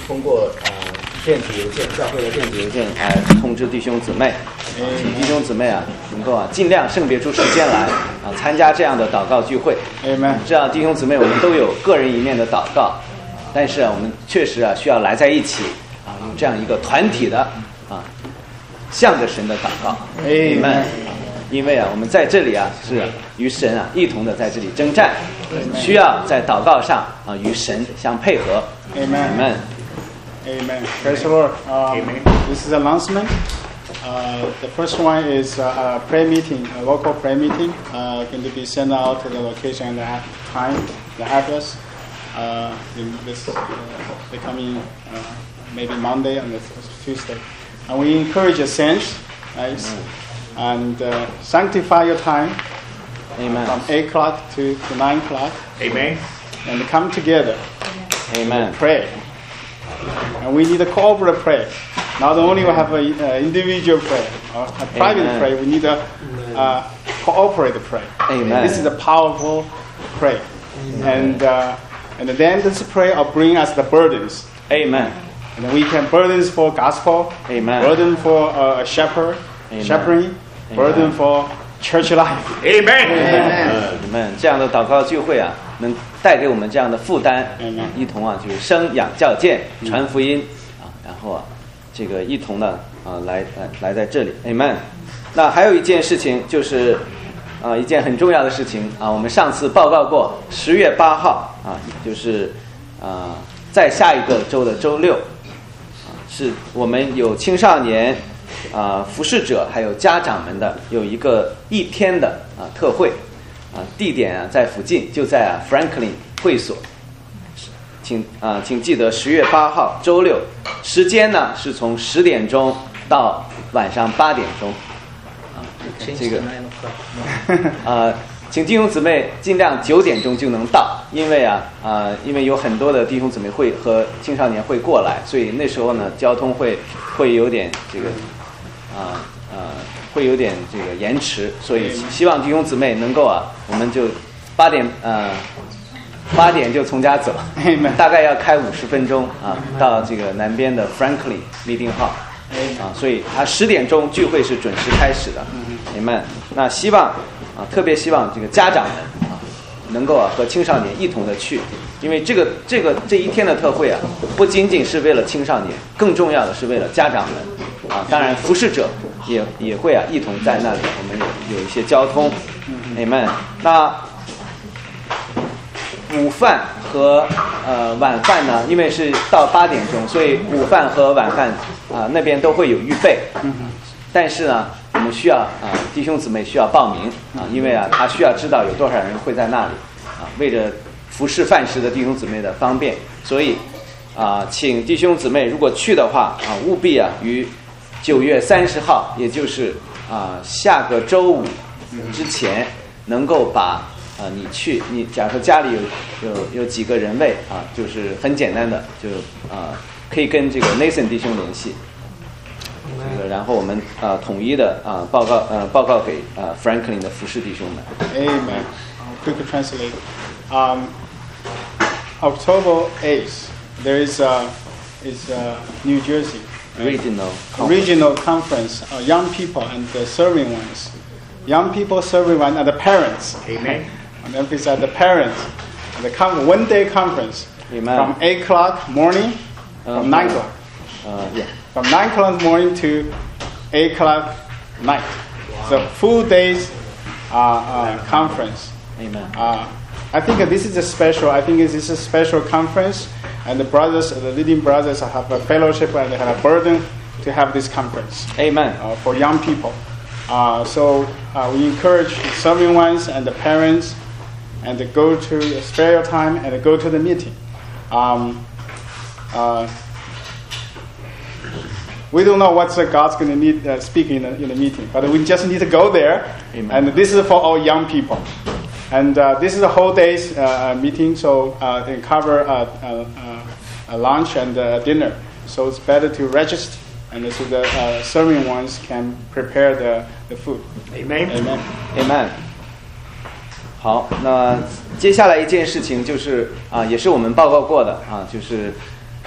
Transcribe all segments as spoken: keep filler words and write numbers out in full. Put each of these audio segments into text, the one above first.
通过呃电子邮件，教会的电子邮件来通知弟兄姊妹，请弟兄姊妹啊能够啊尽量圣别出时间来啊参加这样的祷告聚会。 Amen。 这样弟兄姊妹我们都有个人一面的祷告，但是啊我们确实啊需要来在一起啊用这样一个团体的啊向着神的祷告。Amen。因为啊我们在这里啊是与神啊一同的在这里征战，需要在祷告上啊与神相配合。 Amen。Amen. Praise the Lord. Um, Amen. This is an announcement. Uh, the first one is uh, a prayer meeting, a local prayer meeting, uh, going to be sent out to the location and the time, the address. Uh, in this uh, the coming uh, maybe Monday and the Tuesday. And we encourage the saints, guys, and uh, sanctify your time. Amen. From eight o'clock to, to nine o'clock. Amen. And come together. Amen. And pray. And we need a corporate prayer. Not only we have an uh, individual prayer or a private Amen. prayer, we need a uh, cooperative prayer. Amen. This is a powerful prayer. And uh, and then this prayer will bring us the burdens. Amen. And then we can burdens for gospel. Amen. Burden for uh, a shepherd, Amen. shepherding. Burden for church life. Amen. Amen. 这样的祷告聚会啊，能带给我们这样的负担，啊、一同啊，就是生养教建、传福音啊，然后啊，这个一同的啊，来来来在这里 ，Amen。那还有一件事情就是啊，一件很重要的事情啊，我们上次报告过，十月八号啊，就是啊，在下一个周的周六啊，是我们有青少年。啊、呃，服侍者还有家长们的有一个一天的啊、呃、特会，啊、呃、地点啊在附近，就在啊 Franklin 会所，请啊、呃、请记得十月八号周六，时间呢是从十点钟到晚上八点钟，啊这个啊、呃、请弟兄姊妹尽量九点钟就能到，因为啊啊、呃、因为有很多的弟兄姊妹会和青少年会过来，所以那时候呢交通会会有点这个。啊呃会有点这个延迟，所以希望弟兄姊妹能够啊，我们就八点呃八点就从家走，大概要开五十分钟啊，到这个南边的 Franklin Meeting Hall 啊，所以他十点钟聚会是准时开始的，你们那希望啊特别希望这个家长们啊能够啊和青少年一同的去，因为这个这个这一天的特会啊，不仅仅是为了青少年，更重要的是为了家长们。啊，当然服侍者也也会啊一同在那里，我们有有一些交通 ，Amen。那午饭和呃晚饭呢，因为是到八点钟，所以午饭和晚饭啊、呃、那边都会有预备。但是呢，我们需要啊、呃、弟兄姊妹需要报名啊，因为啊他需要知道有多少人会在那里啊，为着服侍饭食的弟兄姊妹的方便，所以啊、呃、请弟兄姊妹如果去的话啊，务必啊于九月三十号，也就是啊、呃、下个周五之前，能够把啊、呃、你去你假如说家里有有有几个人位啊，就是很简单的，就啊、呃、可以跟这个 Nathan 弟兄联系，这个然后我们啊、呃、统一的啊、呃、报告呃报告给啊、呃、Franklin 的服侍弟兄们。 Amen. I'll quickly translate. Um, October eighth, there is a is a New Jersey. Regional conference. Regional conference, uh, young people and the serving ones. Young people, serving ones, and the parents. Amen. And emphasize the parents. And the con- one-day conference. Amen. From eight o'clock morning, uh, from nine o'clock. Uh, yeah. From nine o'clock morning to eight o'clock night. Wow. So full days uh, uh, conference. Amen. Uh, I think this is a special. I think this is a special conference. And the brothers, the leading brothers, have a fellowship and they have a burden to have this conference. Amen. Uh, for young people. Uh, so uh, we encourage the serving ones and the parents, and to go to spare your time and to go to the meeting. Um, uh, we don't know what God's going to need uh, speak in the, in the meeting, but we just need to go there. Amen. And this is for all young people. And uh, this is a whole day's uh, meeting, so uh, they cover uh, uh, uh, a lunch and uh, dinner. So it's better to register, and so the uh, serving ones can prepare the, the food. Amen. Amen. Amen. 好，那接下来一件事情就是啊，也是我们报告过的啊，就是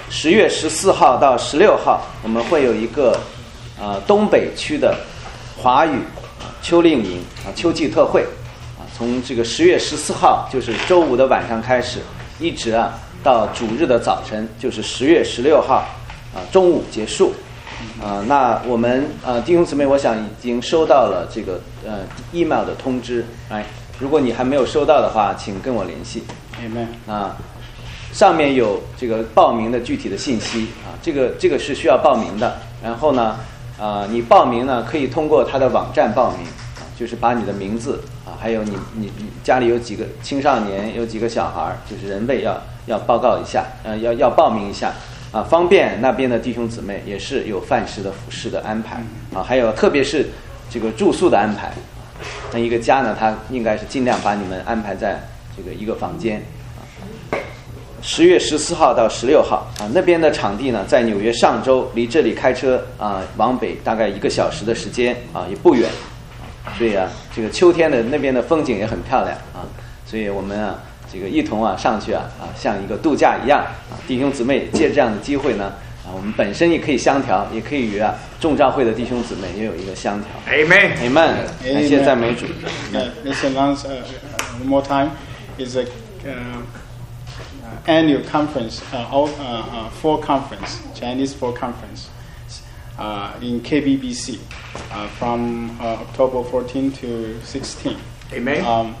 十月十四号到十六号，我们会有一个呃东北区的华语秋令营啊秋季特会啊，从这个十月十四号就是周五的晚上开始，一直啊到主日的早晨，就是十月十六号啊中午结束。啊，那我们呃弟兄姊妹，我想已经收到了这个呃 email 的通知，哎，如果你还没有收到的话，请跟我联系。 Amen。 啊，上面有这个报名的具体的信息啊，这个这个是需要报名的。然后呢，啊，你报名呢可以通过他的网站报名，啊，就是把你的名字啊，还有你你你家里有几个青少年，有几个小孩，就是人辈要要报告一下，呃，要要报名一下。啊，方便那边的弟兄姊妹也是有饭食的服饰的安排啊，还有特别是这个住宿的安排。那一个家呢，他应该是尽量把你们安排在这个一个房间。啊，十月十四号到十六号啊，那边的场地呢在纽约上州，离这里开车啊往北大概一个小时的时间啊，也不远。所以啊，这个秋天的那边的风景也很漂亮啊，所以我们啊。这个一同啊上去啊啊像一个度假一样啊，弟兄姊妹借这样的机会呢啊，我们本身也可以相调，也可以与啊众召会的弟兄姊妹也有一个相调。 Amen. Amen. 感谢赞美主。 Let's announce uh, one more time. It's a uh, annual conference, uh, all, uh, uh, fall conference, Chinese fall conference, uh, in K B B C, uh, from uh, October fourteenth to sixteenth. Amen. Um,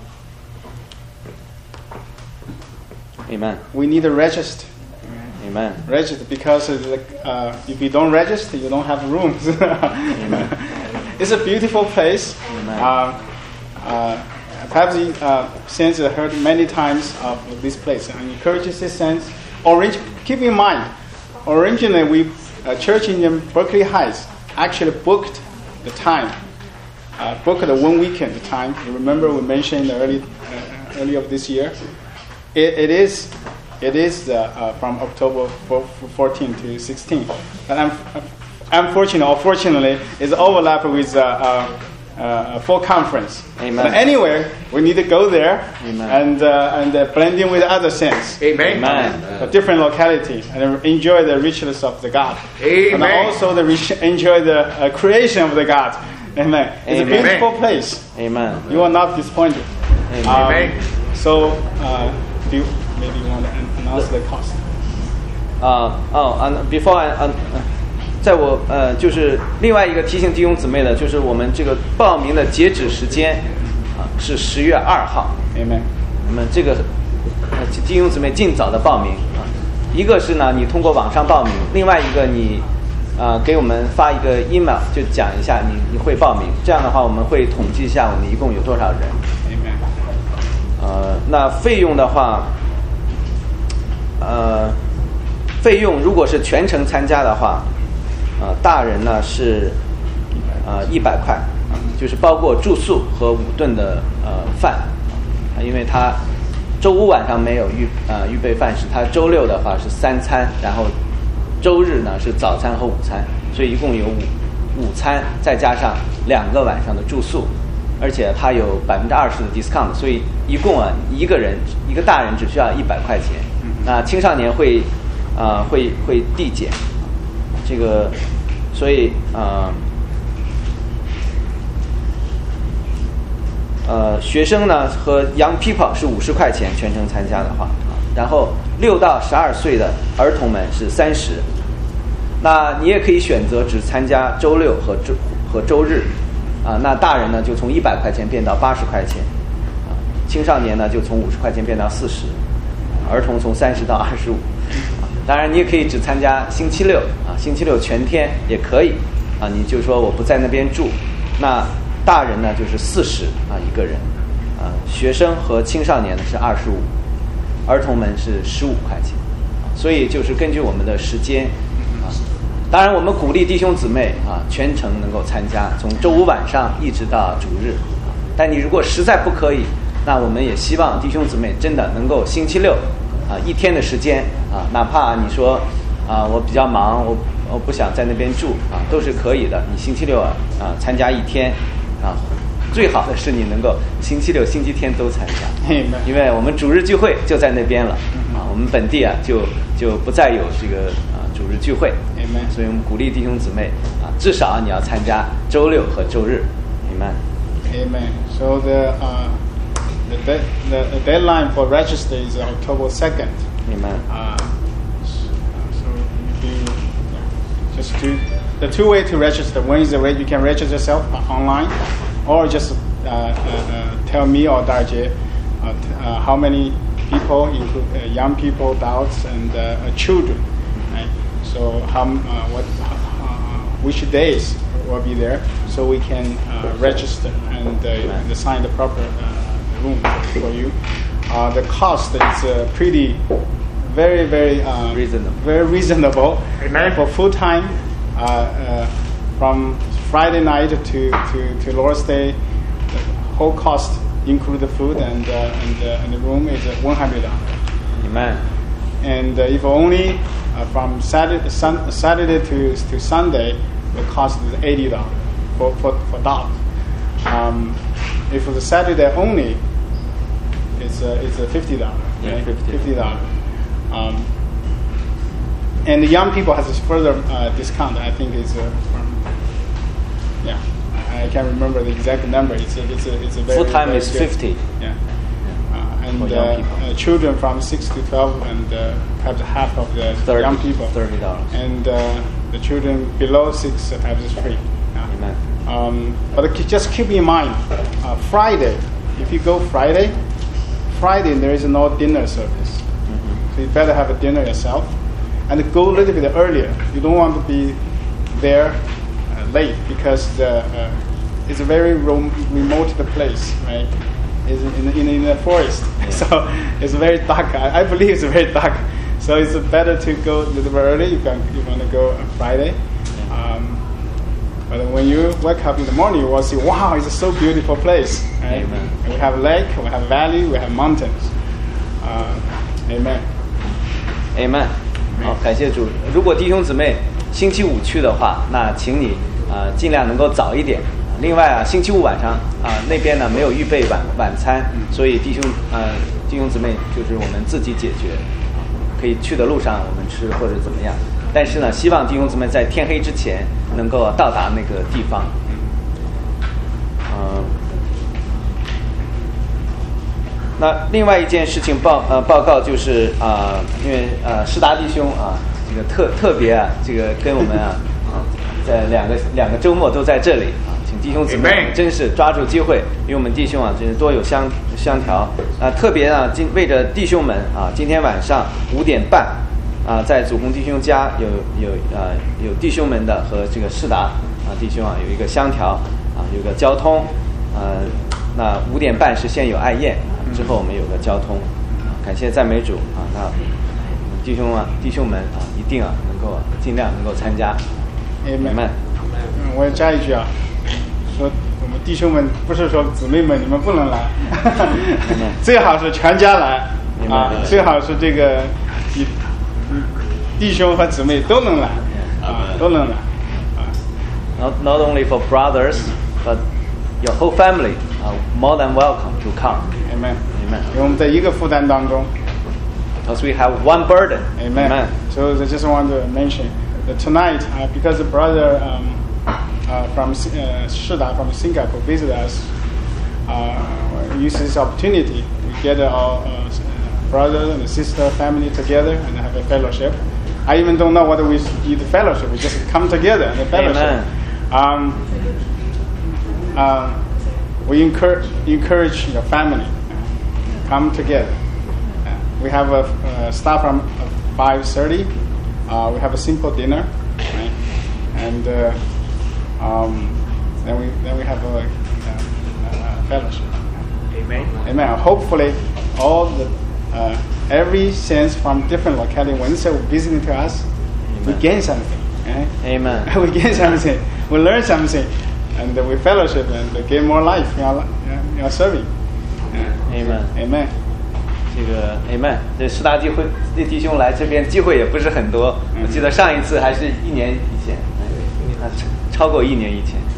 Amen. We need to register. Amen. Register because uh, if you don't register, you don't have rooms. It's a beautiful place. Amen. Uh, uh, perhaps uh, saints have heard many times of this place. I encourage the saints. Orange, keep in mind, originally we uh, church in Berkeley Heights actually booked the time, uh, booked the one weekend time. You remember we mentioned early uh, early of this year. It, it is, it is uh, uh, from October fourteenth to sixteenth. But I'm, unfortunately, or fortunately, it's overlap with uh, uh, uh, a full conference. Amen. But anyway, we need to go there. Amen. and uh, and uh, blend in with other saints. Amen. Amen. A different locality and enjoy the richness of the God. Amen. And also the rich, enjoy the uh, creation of the God. Amen. It's Amen. a beautiful place. Amen. You are not disappointed. Amen. Um, Amen. So, uh, do you maybe you want to announce the cost? 啊哦啊 ，before I 啊、uh, 在我呃就是另外一个提醒弟兄姊妹的，就是我们这个报名的截止时间啊是十月二号。 Amen. 那么这个呃弟兄姊妹尽早的报名啊，一个是呢你通过网上报名，另外一个你啊、呃、给我们发一个 email 就讲一下你你会报名，这样的话我们会统计一下我们一共有多少人。 Amen. 呃，那费用的话，呃，费用如果是全程参加的话，呃，大人呢是呃一百块，就是包括住宿和五顿的呃饭，啊，因为他周五晚上没有预呃预备饭食，他周六的话是三餐，然后周日呢是早餐和午餐，所以一共有五午餐，再加上两个晚上的住宿。而且它有百分之二十的 discount， 所以一共啊一个人一个大人只需要一百块钱，那青少年会啊、呃、会会递减，这个所以啊 呃, 呃学生呢和 young people 是五十块钱全程参加的话，然后六到十二岁的儿童们是三十，那你也可以选择只参加周六和周和周日。啊，那大人呢就从一百块钱变到八十块钱，啊，青少年呢就从五十块钱变到四十，儿童从三十到二十五。当然，你也可以只参加星期六啊，星期六全天也可以啊。你就说我不在那边住，那大人呢就是四十啊一个人，啊，学生和青少年呢是二十五，儿童们是十五块钱，所以就是根据我们的时间。当然，我们鼓励弟兄姊妹啊，全程能够参加，从周五晚上一直到主日。但你如果实在不可以，那我们也希望弟兄姊妹真的能够星期六啊一天的时间啊，哪怕你说啊我比较忙，我我不想在那边住啊，都是可以的。你星期六啊啊参加一天啊， 最好的是你能够星期六、星期天都参加， Amen. 因为我们主日聚会就在那边了、嗯、啊，我们本地啊就就不再有这个啊主日聚会， Amen. 所以我们鼓励弟兄姊妹啊，至少你要参加周六和周日 Amen. Amen. So the uh, the, de- the deadline for register is October second. Amen. Uh, so you yeah, just do the two way to register. One is the way you can register yourself online, or just uh, uh, uh, tell me or Darje uh, t- uh, how many people, include uh, young people, adults, and uh, children. Right? So how uh, what uh, which days will be there, so we can uh, register and, uh, and assign the proper uh, room for you. Uh, the cost is uh, pretty, very, very uh, reasonable. Very reasonable. Amen. For full time, uh, uh, from Friday night to to, to Lord's Day, the whole cost include the food and uh, and, uh, and the room is uh, one hundred dollars. Amen. And uh, if only uh, from Saturday, sun, Saturday to to Sunday, the cost is eighty dollars for for for dogs. Um, if it's Saturday only, it's uh, it's a fifty dollars. Yeah, right? fifty dollars. Um, and the young people has a further uh, discount. I think it's uh, from yeah. I, I can't remember the exact number. It's a it's a it's a very full time very is good. fifty. Yeah. Uh, and For young uh, people. uh, children from six to twelve, and uh, perhaps half of the thirty, young people. thirty dollars. And uh, the children below six uh, perhaps is free. Yeah. Amen. Um, but ke- just keep in mind, uh, Friday. If you go Friday, Friday there is no dinner service, Mm-hmm. so you better have a dinner yourself, and go a little bit earlier. You don't want to be there uh, late because the, uh, it's a very rom- remote place, right? It's in, in, in the forest, Yeah. so it's very dark. I, I believe it's very dark, so it's better to go a little bit early. You can you want to go on Friday. Um, But when you wake up in the morning, you will see, wow, it's a so beautiful place. Right? Amen. We have lake, we have valley, we have mountains. Uh, amen. Amen. 好，感谢主。如果弟兄姊妹星期五去的话，那请你啊、呃、尽量能够早一点。另外啊，星期五晚上啊、那边呢没有预备晚晚餐，所以弟兄呃弟兄姊妹就是我们自己解决，可以去的路上我们吃或者怎么样。但是呢，希望弟兄姊妹在天黑之前能够到达那个地方。嗯、那另外一件事情报呃报告就是啊、呃，因为呃施达弟兄啊，这个特特别啊，这个跟我们啊啊在两个两个周末都在这里啊，请弟兄姊妹 Amen. 真是抓住机会，因为我们弟兄啊真是多有相相调啊，特别啊今为着弟兄们啊，今天晚上五点半。啊，在祖红弟兄家有有呃有弟兄们的和这个世达啊弟兄啊有一个相调啊有个交通，呃那五点半是先有爱宴，之后我们有个交通，啊感谢赞美主啊，那弟兄啊弟兄们啊一定啊能够尽量能够参加 Amen. 嗯，我也加一句啊，说我们弟兄们不是说姊妹们你们不能来，最好是全家来啊，最好是这个一。弟兄和姊妹都能来，啊，都能来，啊。 Not not only for brothers, but your whole family are more than welcome to come. Amen. Amen. 因为我们在一个负担当中。 Because we have one burden. Amen. Amen. So I just want to mention that tonight, uh, because the brother um, uh, from uh, Shida from Singapore visited us, uh, we use this opportunity. We get our uh, brother and sister family together and have a fellowship. I even don't know whether we need the fellowship. We just come together and the fellowship. Um, uh, we encourage, encourage your family. Uh, come together. Uh, we have a uh, start from five thirty. Uh, we have a simple dinner, right? And uh, um, then we then we have a, a, a fellowship. Amen. Amen. Hopefully, all the uh, every sense from different locality, when they visiting to us, Amen. We gain something. Right? Amen. We gain something. We learn something, and uh, we fellowship and gain more life in our, in our serving. Amen. Amen. 这个 Amen。这师大弟会弟兄来这边机会也不是很多，我记得上一次还是一年以前，啊超过一年以前，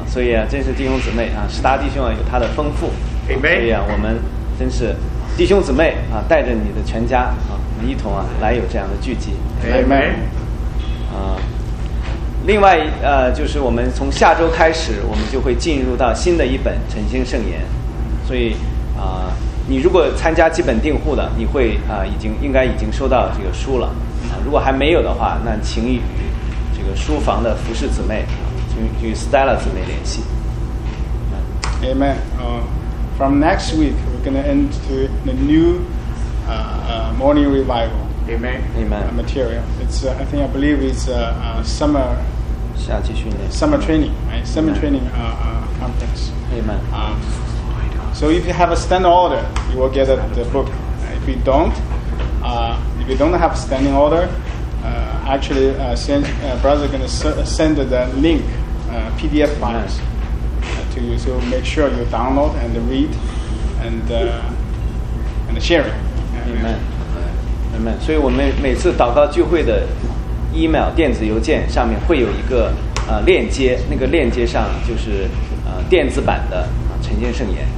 所以啊，真是弟兄姊妹啊，十大弟兄啊有他的丰富，所以啊，我们真是弟兄姊妹啊，带着你的全家啊，我们一同啊来有这样的聚集。 Amen。 啊，另外呃，就是我们从下周开始，我们就会进入到新的一本晨星圣言，所以啊，你如果参加基本订户的，你会啊已经应该已经收到这个书了啊，如果还没有的话，那请与这个书房的服侍姊妹。与 Stella 姊妹联系。 Amen. Uh, from next week, we're going to enter the new uh, uh, morning revival. Amen. Amen. Uh, material. It's uh, I think I believe it's uh, uh, summer. Summer training, right? Summer Amen. training uh, uh, conference. Amen. Um, so if you have a standing order, you will get a, the book. Uh, if you don't, uh, if you don't have a standing order, uh, actually, uh, send, uh, brother going to send the link. Uh, P D F files uh, to you, so make sure you download and read and uh, and share it. Amen. Amen. 所以我们每次祷告聚会的 email 电子邮件上面会有一个呃链接，那个链接上就是呃电子版的晨星圣言。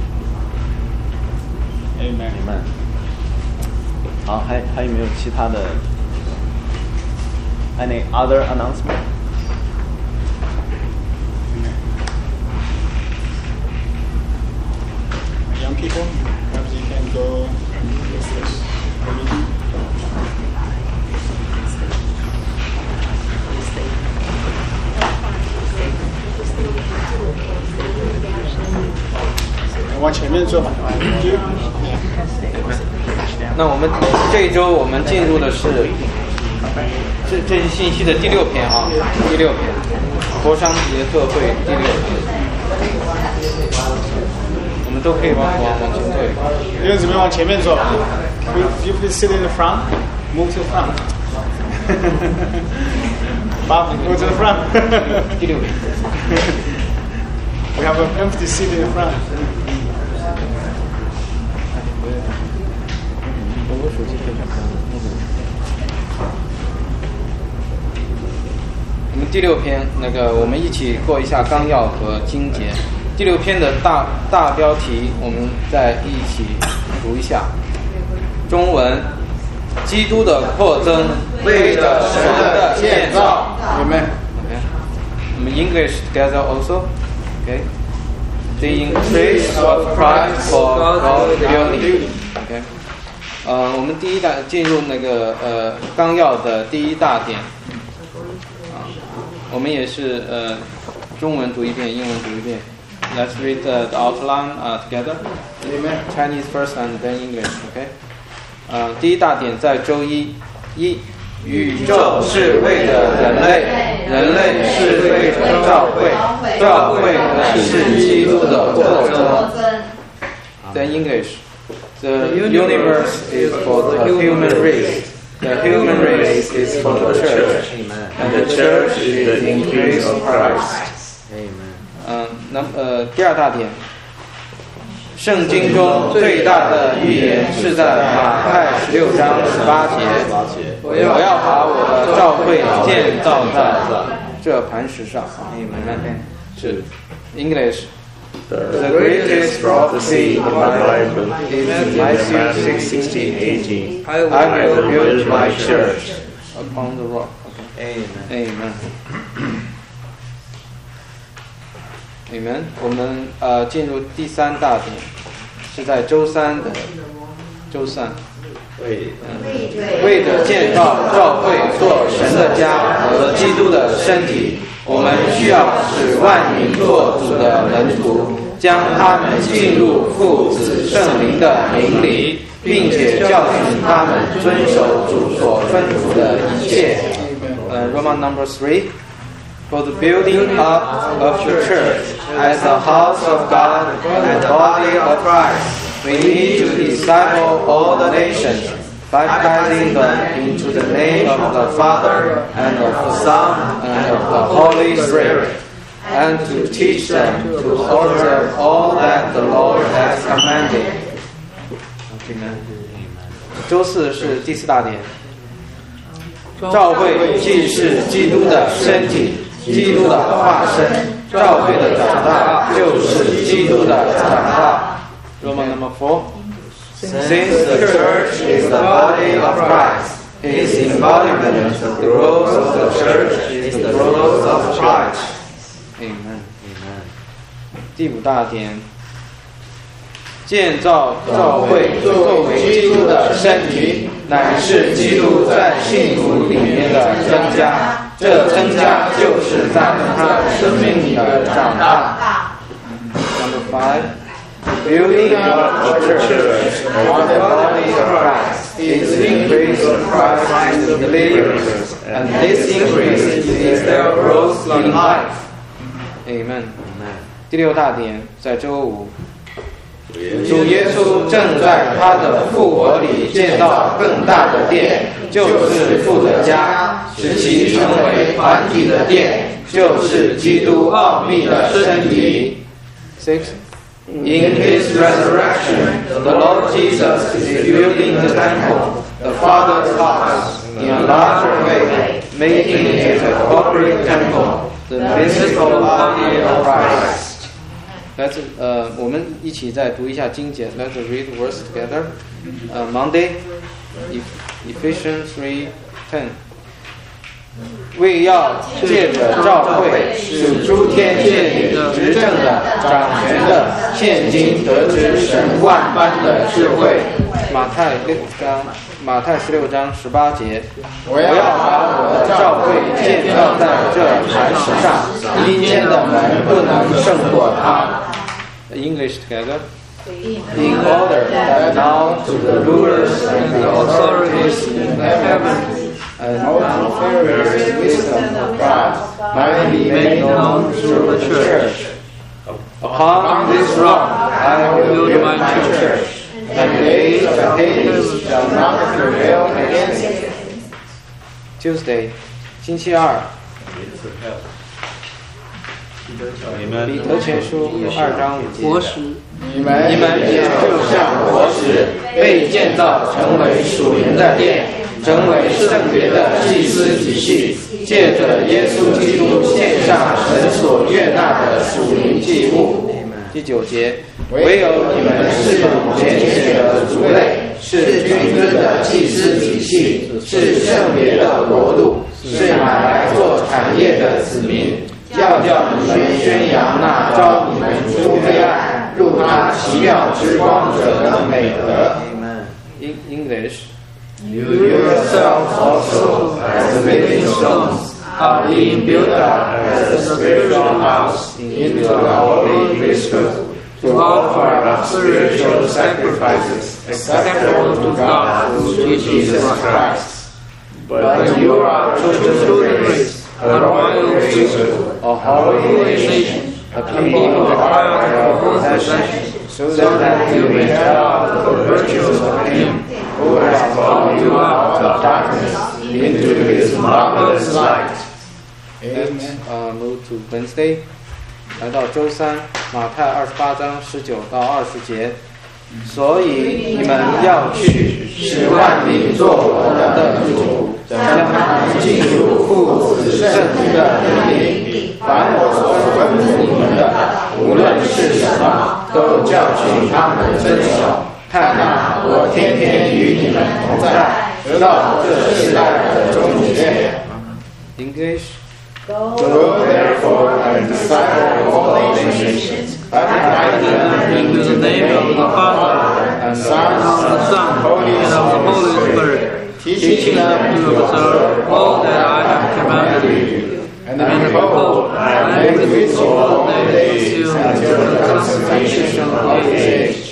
Amen. Amen. 好，还还有没有其他的 ？Any other announcement? Young people, perhaps you can go and use this meeting. I want前面做吧。 那我们这一周我们进入的是这这是信息的第六篇啊，第六篇，佛商节特会第六篇。我们都可以往往往前退。 弟兄姊妹往前面坐。You you please sit in the front, move to the front. Bob, go to the front. 第六篇。 We have an empty seat in the front. 我手机可以看我们第六篇，那个我们一起过一下纲要和经节。第六篇的大大标题，我们再一起读一下。中文：基督的扩增，为着神的建造。 Amen. Okay. 我们 English together also. Okay. The increase of Christ for God's building. Okay. 呃，我们第一大进入那个呃纲要的第一大点。啊，我们也是呃中文读一遍，英文读一遍。Let's read the, the outline uh, together. Amen. Chinese first and then English. Okay. 呃，第一大点在周一，一宇宙是为了人类，人类是为了教会，教会是基督的扩增。Then English. The universe is for the human race. The human race is for the church, and the church is the increase of Christ. Amen. 嗯，那呃，第二大点，圣经中最大的预言是在马太十六章十八节。我要把我的教会建造在这磐石上。Amen. 是 English. The greatest prophecy in my Bible is Matthew sixteen eighteen. I will build my church upon the rock. Okay. Amen. Amen. 我们呃进入第三大点，是在周三的周三。为为着建造教会做神的家和基督的身体，我们需要使万民做主的门徒，将他们进入父子圣灵的灵里，并且教训他们遵守主所吩咐的一切。呃 Roman number three. For the building up of the church as a house of God and the body of Christ, we need to disciple all the nations, baptizing them into the name of the Father and of the Son and of the Holy Spirit, and to teach them to observe all that the Lord has commanded. Amen. 周四是第四大点，教会既是基督的身体，基督的化身， 教会的长大就是基督的长大。Roman number four. Since the church is the body of Christ, His embodiment, the growth of the church is the growth of Christ. Amen. Amen. 第五大点，建造教会作为基督的身体，乃是基督在信徒里面的增加。这增加就是在他的生命里的长大。Number five. Building up the church on the body of Christ is the increase of Christ in the believers, and this increase is their growth in life. Amen. 第六大点，在周五，主耶稣正在他的复活里建造更大的殿，就是父的家，使其成为团体的殿，就是基督奥秘的身体。Six. In His resurrection, the Lord Jesus is building the temple, the Father's house, in a larger way, making it a corporate temple, the mystical body of Christ. Let's, 呃，我们一起再读一下经节。Let's read the verse together. Uh, Monday, Ephesians three ten. 为要借着教会使诸天界里执政的、掌权的，现今得知神万般的智慧。马太六章，马太十六章十八节。我要把我的教会建造在这磐石上，阴间的门不能胜过它。English together. In order that now to the rulers and the authorities in heaven and the various wisdom of God might be made known through the church. Upon this rock I will build my church, and the gates of Hades shall not prevail against it. Tuesday, 星期二。彼得前书二章五节。活石，你们你们也就像活石，被建造成为属灵的殿。成为圣别的祭司体系，借着耶稣基督献上神所悦纳的属灵祭物。第九节，唯有你们是拣选的族类，是君尊的祭司体系，是圣别的国度，是买来做产业的子民，要叫你们宣扬那召你们出黑暗入他奇妙之光者的美德。In English.You yourselves also, as living stones, are being built up as a spiritual house into a holy priesthood, to offer up spiritual sacrifices acceptable to God through Jesus Christ. But you are a chosen race, a royal priesthood, a holy nation, a people acquired for possession, so that you may tell the virtues of Him.Who has called you out of darkness into His marvelous light. Amen. Uh, move to Wednesday. 来到周三，马太二十八章十九到二十节。所以你们要去，使万民做我的主，将他们进入父子圣灵的能力。凡我所吩咐你们的，无论是什么，都教训他们遵守。看哪，我天天与你们同在，直到这世代的终结。English. Go therefore and disciple all nations, baptizing them in the name of the Father and Son and of the Son and of the Holy Spirit, teaching them to observe all that I have commanded you. And behold, I am with you all the days until the consummation of the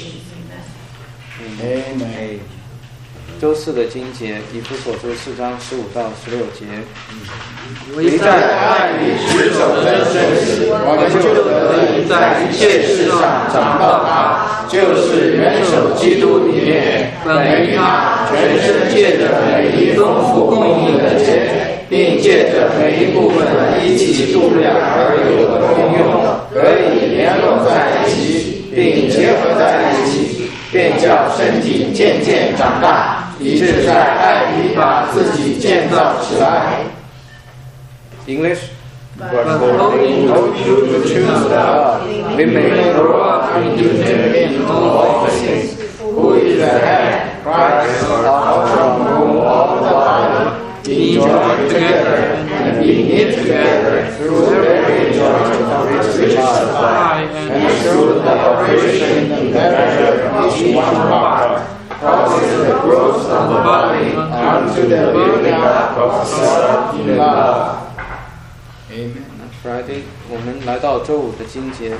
age.Amen. 周四的经节，以弗所书四章十五到十六节。唯在爱里持守真真实，我们就得以在一切事上长到他，就是元首基督里面，本于他全身借着每一丰富供应的节，并借着每一部分一起度量而有的功用，可以联络在一起，并结合在一起。便叫身体渐渐长大，以致在爱里把自己建造起来。English. but holding no true to truth love, we may grow up into Him in all things, who is the head, Christ, from whom all the body, being joined together and being knit together through every joint of its rich supply, and through the operation and measure of each one part, causes the growth of the body unto the building up of itself in love. Amen. Friday， 我们来到周五的经节。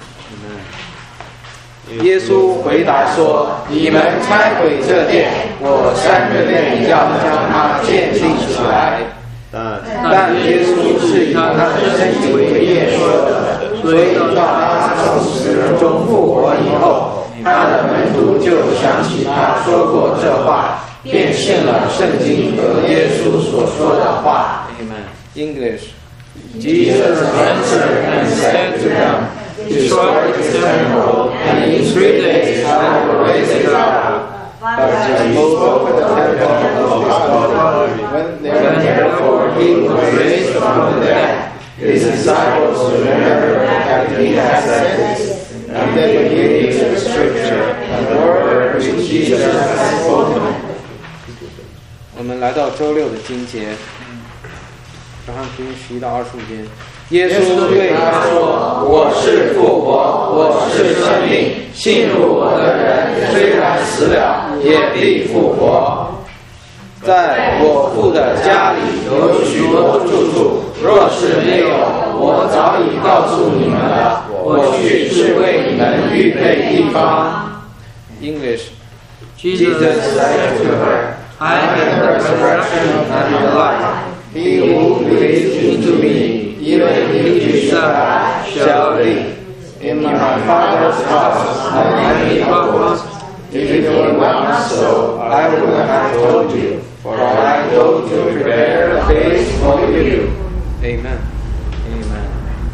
耶稣回答说：“你们拆毁这殿，我三日内要将它建立起来。”但耶稣是以他的身体为业说的，所以到他从死人中复活以后，他的门徒就想起他说过这话，便信了圣经和耶稣所说的话。English. Jesus answered and said to them, "Destroy the temple, and in three days I will raise it up." But as he spoke of the temple of his body, when therefore he was raised from the dead, his disciples remembered that he had said this, and they believed the scripture and the word which Jesus had spoken. 我们来到周六的经节。约翰福音十一到二十五节，耶稣对他说：“我是复活，我是生命，信入我的人，虽然死了，也必复活。在我父的家里有许多住处，若是没有，我早已告诉你们了。我去是为你们预备地方。” English. Jesus said to her, "I am the resurrection and the life. He who believes into me, even if he shall die, shall live. In my Father's house are many abode. If it were not so, I would have told you, for I go to prepare a place for you." Amen. Amen.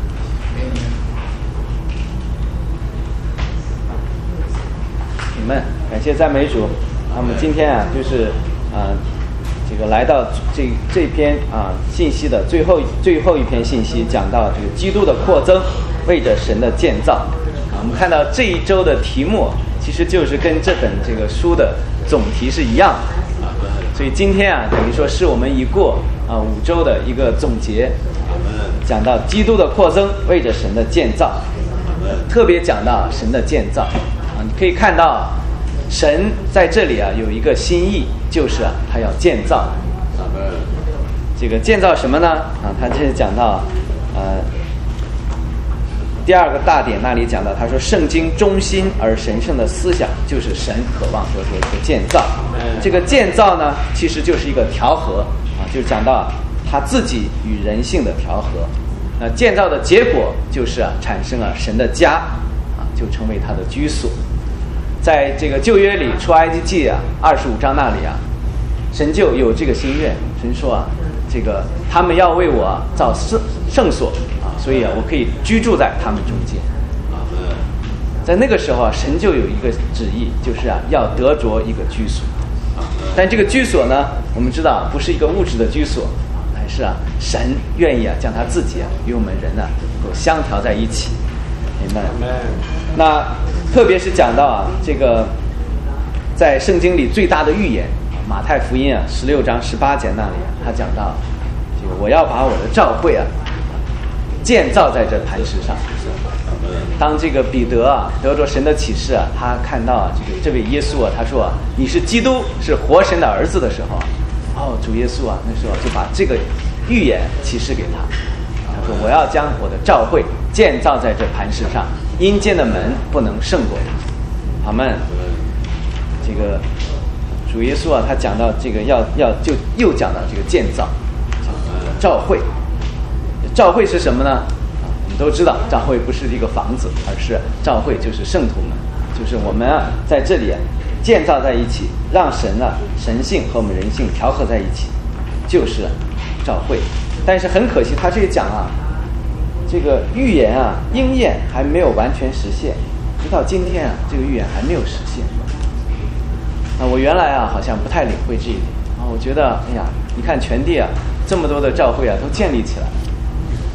Amen. 感谢赞美主。那么今天啊，就是啊。呃这个来到这这篇啊信息的最后最后一篇信息，讲到这个基督的扩增，为着神的建造。啊，我们看到这一周的题目，其实就是跟这本这个书的总题是一样的。所以今天啊，等于说是我们一过啊五周的一个总结，讲到基督的扩增，为着神的建造，特别讲到神的建造。啊，你可以看到。神在这里啊有一个心意，就是啊他要建造。这个建造什么呢？啊，他这是讲到呃第二个大点那里讲到，他说圣经中心而神圣的思想就是神渴望说说说建造。这个建造呢，其实就是一个调和啊，就是讲到他自己与人性的调和。那建造的结果就是啊产生了神的家啊，就成为他的居所。在这个旧约里，出埃及记啊二十五章那里啊，神就有这个心愿。神说啊，这个他们要为我造圣圣所啊，所以啊，我可以居住在他们中间。在那个时候啊，神就有一个旨意，就是啊，要得着一个居所。但这个居所呢，我们知道不是一个物质的居所，乃是啊，神愿意啊，将他自己啊与我们人呢能够相调在一起。明白？那特别是讲到啊，这个在圣经里最大的预言，马太福音啊十六章十八节那里，他讲到这个我要把我的教会啊建造在这磐石上。当这个彼得啊得着神的启示啊，他看到啊这个这位耶稣啊，他说啊你是基督，是活神的儿子的时候，哦主耶稣啊那时候就把这个预言启示给他。他说我要将我的教会建造在这磐石上，阴间的门不能胜过它。阿们。这个主耶稣啊，他讲到这个要要就又讲到这个建造，教会。教会是什么呢？我们都知道，教会不是一个房子，而是教会就是圣徒们，就是我们啊在这里啊建造在一起，让神啊神性和我们人性调和在一起，就是教会。但是很可惜，他这里讲啊，这个预言啊应验还没有完全实现，直到今天啊，这个预言还没有实现。啊，我原来啊好像不太领会这一点啊，我觉得哎呀，你看全地啊这么多的教会啊都建立起来了，啊，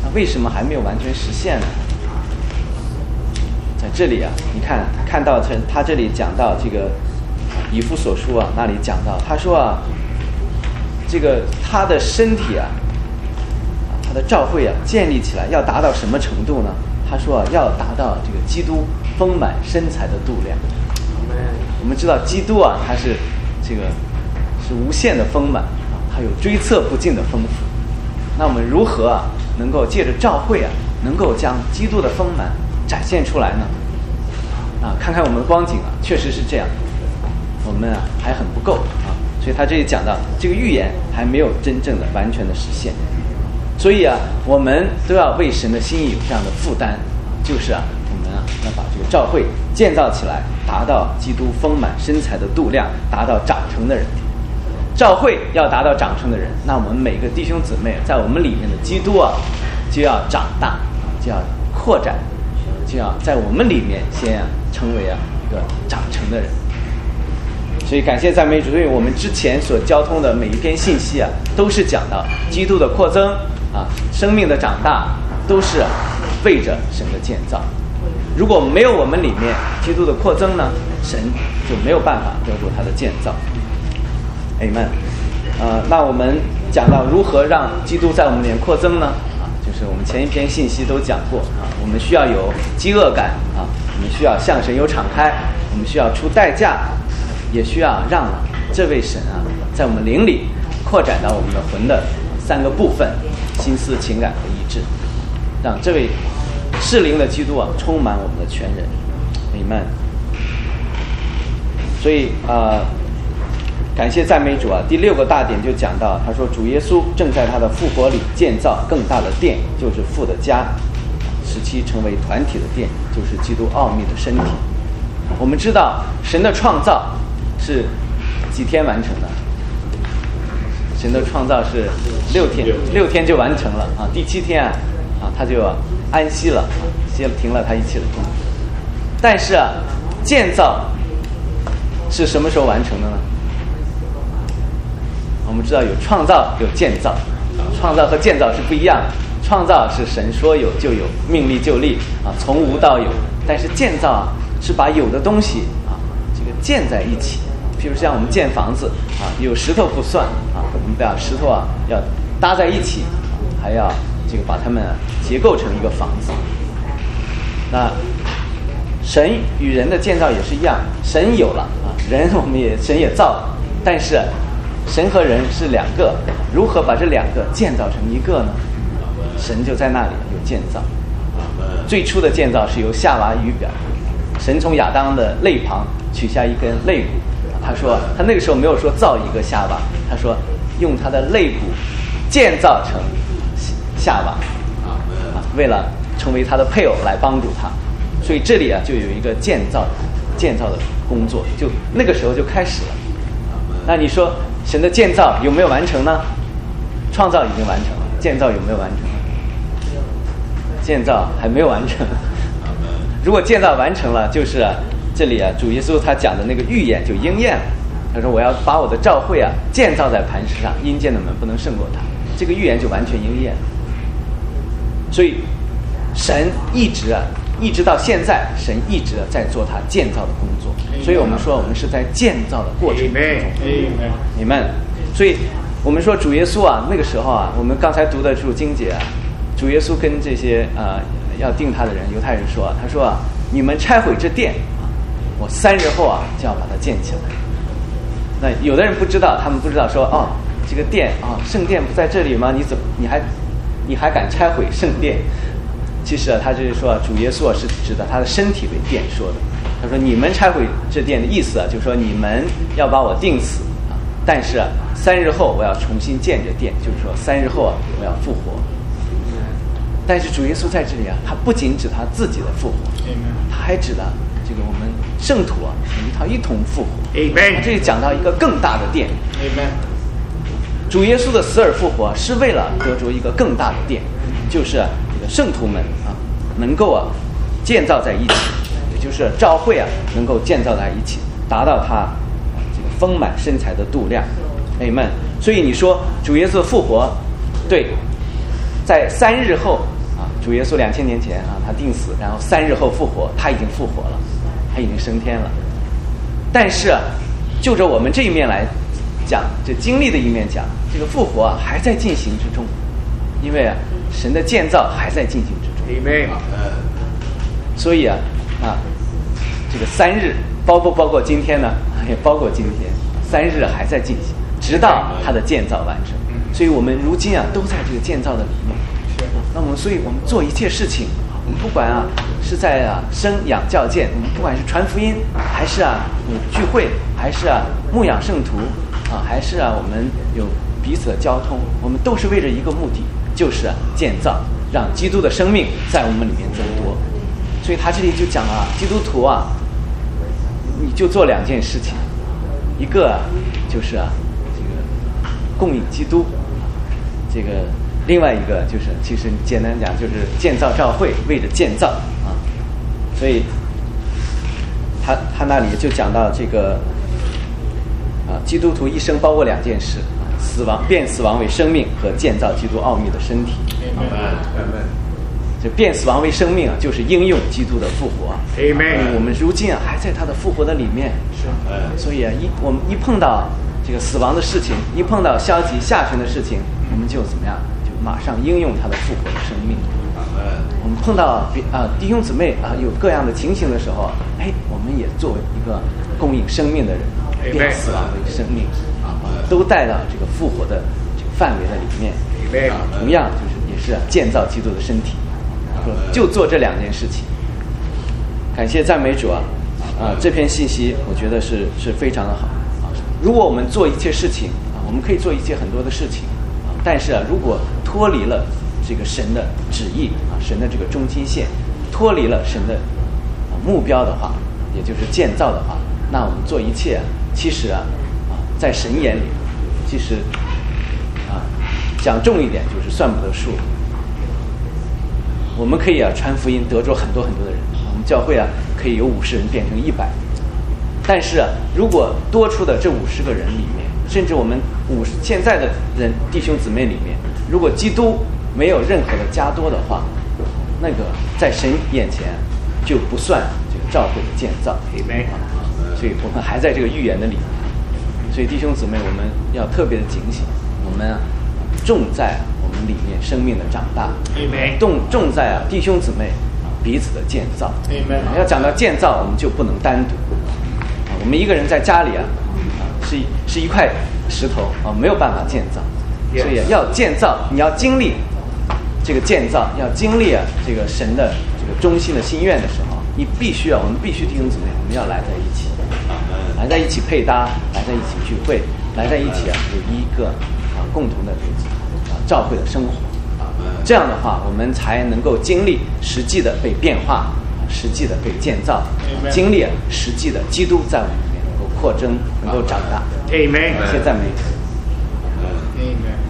为什么还没有完全实现呢？在这里啊，你看看到他他这里讲到这个以弗所书啊，那里讲到他说啊，这个他的身体啊，他的教会啊建立起来要达到什么程度呢？他说啊，要达到这个基督丰满身材的度量。我们知道基督啊，他是这个是无限的丰满啊，他有追测不尽的丰富。那我们如何啊能够借着教会啊，能够将基督的丰满展现出来呢？啊，看看我们的光景啊，确实是这样，我们啊还很不够啊，所以他这里讲到这个预言还没有真正的完全的实现，所以啊，我们都要为神的心意有这样的负担，就是啊，我们啊要把这个教会建造起来，达到基督丰满身材的度量，达到长成的人。教会要达到长成的人，那我们每个弟兄姊妹在我们里面的基督啊，就要长大，就要扩展，就要在我们里面先啊成为啊一个长成的人。所以感谢赞美主，因为我们之前所交通的每一篇信息啊，都是讲到基督的扩增啊，生命的长大，都是为着神的建造。如果没有我们里面基督的扩增呢，神就没有办法得着他的建造。Amen。呃，那我们讲到如何让基督在我们里面扩增呢？啊，就是我们前一篇信息都讲过啊，我们需要有饥饿感啊，我们需要向神有敞开，我们需要出代价，也需要让这位神啊，在我们灵里扩展到我们的魂的三个部分：心思、情感和意志，让这位适灵的基督啊充满我们的全人。Amen。所以啊。呃感谢赞美主啊！第六个大点就讲到，他说主耶稣正在他的复活里建造更大的殿，就是父的家，使其成为团体的殿，就是基督奥秘的身体。我们知道神的创造是几天完成的？神的创造是六天，六天就完成了啊！第七天啊，啊他就安息了，歇停了他一切的工作。但是啊，建造是什么时候完成的呢？我们知道有创造有建造，创造和建造是不一样的。创造是神说有就有，命立就立啊，从无到有。但是建造啊，是把有的东西啊，这个建在一起。譬如像我们建房子啊，有石头不算啊，我们把石头啊要搭在一起，还要这个把它们、啊、结构成一个房子。那神与人的建造也是一样，神有了啊，人我们也神也造了，但是。神和人是两个，如何把这两个建造成一个呢？神就在那里有建造。最初的建造是由夏娃鱼表，神从亚当的肋旁取下一根肋骨。他说，他那个时候没有说造一个夏娃，他说用他的肋骨建造成夏娃，为了成为他的配偶来帮助他。所以这里啊就有一个建造建造的工作，就那个时候就开始了。那你说神的建造有没有完成呢？创造已经完成了，建造有没有完成？建造还没有完成。如果建造完成了，就是啊，这里啊，主耶稣他讲的那个预言就应验了。他说：“我要把我的教会啊建造在磐石上，阴间的门不能胜过它。”这个预言就完全应验了。所以，神一直啊，一直到现在，神一直、啊、在做他建造的工作。所以我们说，我们是在建造的过程中。你们，所以我们说主耶稣啊，那个时候啊，我们刚才读的这经节啊，主耶稣跟这些呃要定他的人，犹太人说、啊，他说啊，你们拆毁这殿啊，我三日后啊就要把它建起来。那有的人不知道，他们不知道说哦，这个殿啊，圣殿不在这里吗？你怎么你还你还敢拆毁圣殿？其实啊，他就是说、啊，主耶稣啊是指的他的身体为殿说的。他说：“你们拆毁这殿的意思啊，就是说你们要把我钉死啊，但是啊，三日后我要重新建这殿，就是说三日后啊我要复活。但是主耶稣在这里啊，他不仅指他自己的复活，他还指的这个我们圣徒啊，我们他一同复活。他这里讲到一个更大的殿。主耶稣的死而复活是为了得着一个更大的殿，就是啊这个圣徒们啊能够啊建造在一起。”就是教会啊，能够建造在一起，达到他这个丰满身材的度量。Amen。所以你说主耶稣复活，对，在三日后主耶稣两千年前啊，他钉死，然后三日后复活，他已经复活了，他已经升天了。但是啊，就着我们这一面来讲，这经历的一面讲，这个复活啊还在进行之中，因为啊神的建造还在进行之中。 Amen。 所以啊啊，这个三日包不包括今天呢？也包括今天，三日还在进行，直到它的建造完成。所以我们如今啊都在这个建造的里面。那我们所以我们做一切事情，我们不管啊是在啊生养教建，我们不管是传福音，还是啊有聚会，还是啊牧养圣徒啊，还是啊我们有彼此的交通，我们都是为着一个目的，就是啊建造，让基督的生命在我们里面增多。所以他这里就讲啊，基督徒啊，你就做两件事情，一个啊就是啊这个供应基督，这个另外一个就是其实简单讲就是建造教会，为着建造啊。所以他他那里就讲到这个啊，基督徒一生包括两件事，死亡变死亡为生命和建造基督奥秘的身体。这变死亡为生命啊，就是应用基督的复活。 Amen。 我们如今啊还在他的复活的里面，是。所以啊，一我们一碰到这个死亡的事情，一碰到消极下沉的事情，我们就怎么样？就马上应用他的复活的生命。我们碰到别啊弟兄姊妹啊有各样的情形的时候，哎，我们也作为一个供应生命的人，变死亡为生命，都带到这个复活的这个范围的里面。同样就是也是建造基督的身体。就做这两件事情，感谢赞美主啊！啊，这篇信息我觉得是是非常的好啊。如果我们做一切事情啊，我们可以做一些很多的事情啊，但是啊，如果脱离了这个神的旨意啊，神的这个中心线，脱离了神的啊目标的话，也就是建造的话，那我们做一切啊，其实啊啊，在神眼里，其实啊讲重一点就是算不得数。我们可以啊传福音得着很多很多的人，我们教会啊可以有五十人变成一百，但是啊如果多出的这五十个人里面，甚至我们五十现在的人弟兄姊妹里面，如果基督没有任何的加多的话，那个在神眼前就不算这个教会的建造。所以我们还在这个预言的里面，所以弟兄姊妹我们要特别的警醒，我们啊重在我们里面生命的长大，重重在啊弟兄姊妹彼此的建造。要讲到建造，我们就不能单独。我们一个人在家里啊，是是一块石头啊，没有办法建造。所以要建造，你要经历这个建造，要经历啊这个神的这个中心的心愿的时候，你必须啊，我们必须弟兄姊妹，我们要来在一起，来在一起配搭，来在一起聚会，来在一起啊有一个啊共同的这个啊教会的生活。这样的话，我们才能够经历实际的被变化，实际的被建造，经历实际的基督在我们里面能够扩增，能够长大。 Amen。 谢赞美主。 Amen。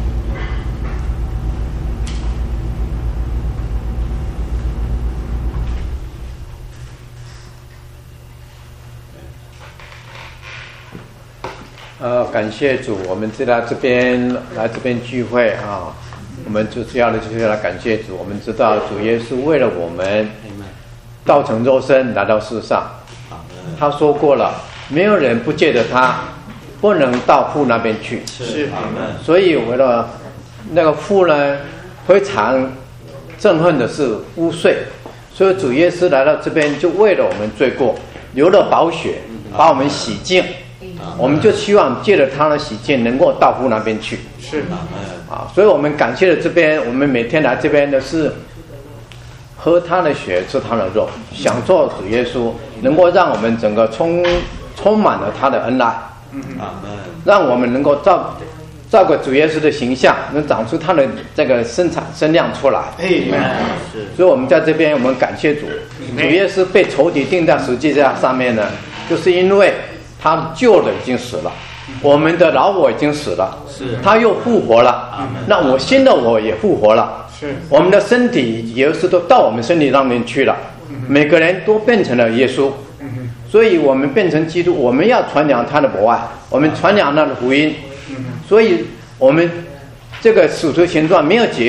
呃，感谢主，我们知道这边来这边聚会啊，我们最主要的就是来感谢主。我们知道主耶稣为了我们道成肉身来到世上，他说过了，没有人不借着他不能到父那边去。 是， 所以为了那个父呢，非常憎恨的是污秽，所以主耶稣来到这边就为了我们罪过，流了宝血把我们洗净。我们就希望借着他的洗净能够到父那边去。 是啊，所以我们感谢了这边，我们每天来这边的是喝他的血，吃他的肉，享受主耶稣，能够让我们整个充充满了他的恩爱，让我们能够照照个主耶稣的形象，能长出他的这个生产生量出来。所以我们在这边我们感谢主，主耶稣被仇敌钉在十字架上面呢，就是因为他旧的已经死了，我们的老我已经死了，他又复活了，那我新的我也复活了，我们的身体也是都到我们身体上面去了，每个人都变成了耶稣，所以我们变成基督，我们要传扬他的博爱，我们传扬他的福音，所以我们这个使徒行传没有结束，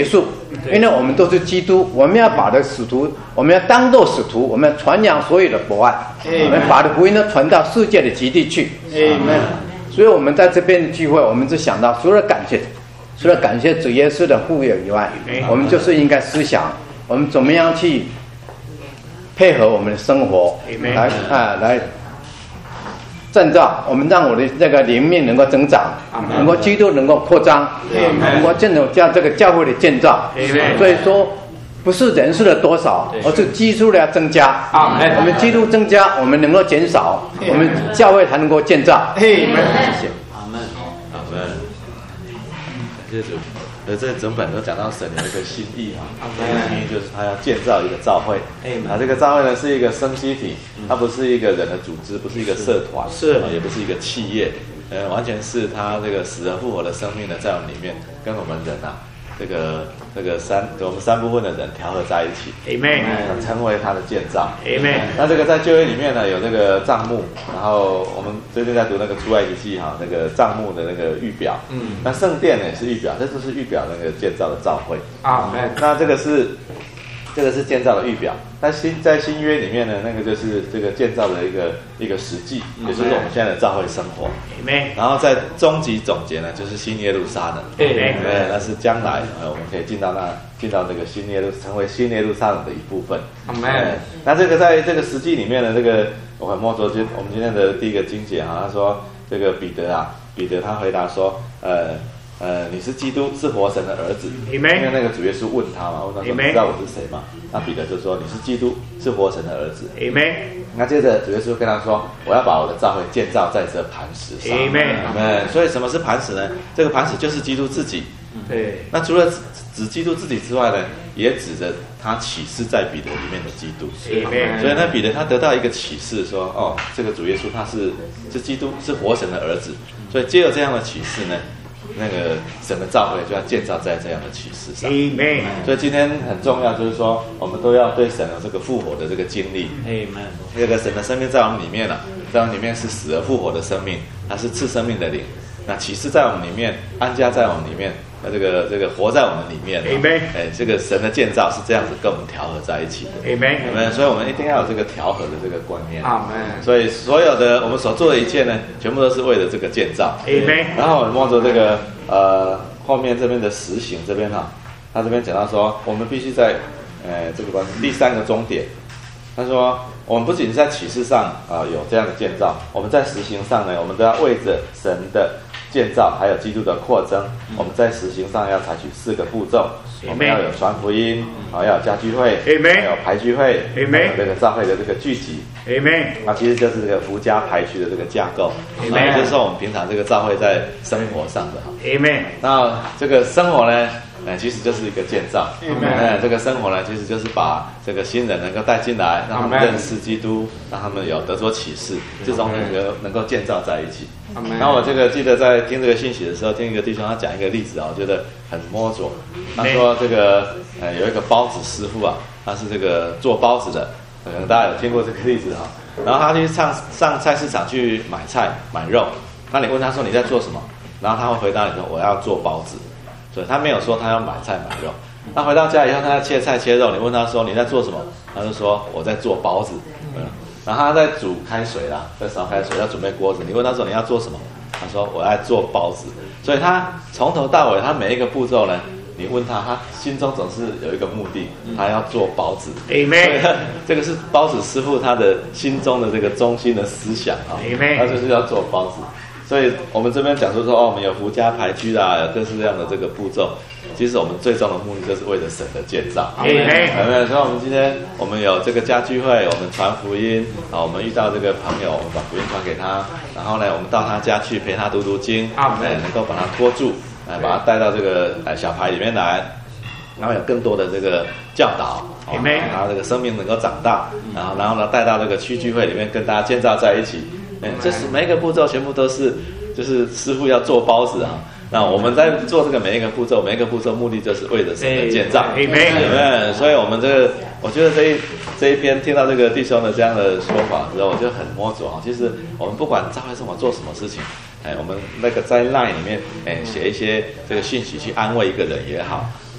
因为我们都是基督，我们要把的使徒，我们要当做使徒，我们要传扬所有的博爱，我们把的福音呢传到世界的极地去。所以我们在这边的聚会，我们只想到除了感谢，除了感谢主耶稣的富有以外，我们就是应该思想，我们怎么样去配合我们的生活，来啊来建造我们，让我的这个灵命能够增长，能够基督能够扩张，能够建造这个教会的建造。所以说，不是人数的多少，而是基督的要增加。我们基督增加，我们能够减少，我们教会才能够建造。谢谢。 阿门，阿门。感谢主。所以这整本都讲到神有一个心意哈，心意就是他要建造一个教会，啊，这个教会呢是一个生机体，它不是一个人的组织，不是一个社团，是，也不是一个企业，呃，完全是他这个死而复活的生命呢，在我们里面跟我们人啊，这个这个三我们三部分的人调和在一起 ，Amen， 成为他的建造 ，Amen。 那这个在旧约里面呢，有这个帐幕，然后我们最近在读那个出埃及记哈，那个帐幕的那个预表，嗯，那圣殿呢也是预表，这就是预表那个建造的召会啊。那这个是这个是建造的预表，但新在新约里面呢，那个就是这个建造的一个一个实际，也就是我们现在的召会生活。然后在终极总结呢，就是新耶路撒冷，对，那是将来呃我们可以进到那进到这个新耶路，成为新耶路撒冷的一部分。那这个在这个实际里面呢，这个我很摸着今我们今天的第一个经节哈，他说这个彼得啊，彼得他回答说，呃。呃，你是基督，是活神的儿子。因为那个主耶稣问他嘛，问他说你知道我是谁吗？那彼得就说你是基督，是活神的儿子。那接着主耶稣跟他说，我要把我的教会建造在这磐石上。嗯，所以什么是磐石呢？这个磐石就是基督自己。对。那除了指基督自己之外呢，也指着他启示在彼得里面的基督。所以呢，彼得他得到一个启示说，哦，这个主耶稣他是是基督，是活神的儿子。所以藉由这样的启示呢，那个神的召会就要建造在这样的启示上。Amen。所以今天很重要，就是说我们都要对神有这个复活的这个经历。Amen。这个神的生命在我们里面了，在我们里面是死而复活的生命，它是赐生命的灵。那启示在我们里面，安家在我们里面，那这个这个活在我们里面。Amen。哎，这个神的建造是这样子跟我们调和在一起的。Amen。所以我们一定要有这个调和的这个观念。Amen。所以所有的我们所做的一切呢，全部都是为了这个建造。Amen。然后我们望着这个呃后面这边的实行这边哈，他这边讲到说，我们必须在呃这个关第三个终点。他说，我们不仅在启示上啊、呃、有这样的建造，我们在实行上呢，我们都要为着神的建造，还有基督的扩增，嗯、我们在实行上要采取四个步骤。我们要有传福音，啊，要有家聚会，还有排聚会，还有这个教会的这个聚集。那其实就是这个福家排序的这个架构。也就是说，我们平常这个教会在生活上的哈。那这个生活呢？呃，其实就是一个建造。呃，这个生活呢，其实就是把这个新人能够带进来，让他们认识基督，让他们有得着启示，这种能够能够建造在一起。然后我这个记得在听这个信息的时候，听一个弟兄他讲一个例子啊，我觉得很摸着。他说这个呃有一个包子师傅啊，他是这个做包子的，可能大家有听过这个例子哈。然后他去上上菜市场去买菜买肉，那你问他说你在做什么？然后他会回答你说我要做包子。所以他没有说他要买菜买肉。他回到家以后，他在切菜切肉。你问他说你在做什么？他就说我在做包子。嗯，然后他在煮开水啦，在烧开水，要准备锅子。你问他说你要做什么？他说我在做包子。所以他从头到尾，他每一个步骤呢，你问他，他心中总是有一个目的，他要做包子。Amen。这个是包子师傅他的心中的这个中心的思想啊。Amen。他就是要做包子。所以我们这边讲说说哦，我们有福家排居啦，有各式各样的这个步骤。其实我们最终的目的就是为了神的建造。有没有？所以我们今天我们有这个家聚会，我们传福音啊，我们遇到这个朋友，我们把福音传给他，然后呢，我们到他家去陪他读读经，哎，能够把他拖住，哎，把他带到这个哎小牌里面来，然后有更多的这个教导，然后这个生命能够长大，然后然后呢带到这个区聚会里面跟大家建造在一起。嗯，这是每一个步骤全部都是，就是师傅要做包子啊。那我们在做这个每一个步骤，每一个步骤目的就是为了神的建造。嗯，所以我们这个，我觉得这一这一篇听到这个弟兄的这样的说法之后，我就很摸着啊。其实我们不管教会生活做什么事情，哎，我们那个在 line 里面，哎，写一些这个信息去安慰一个人也好，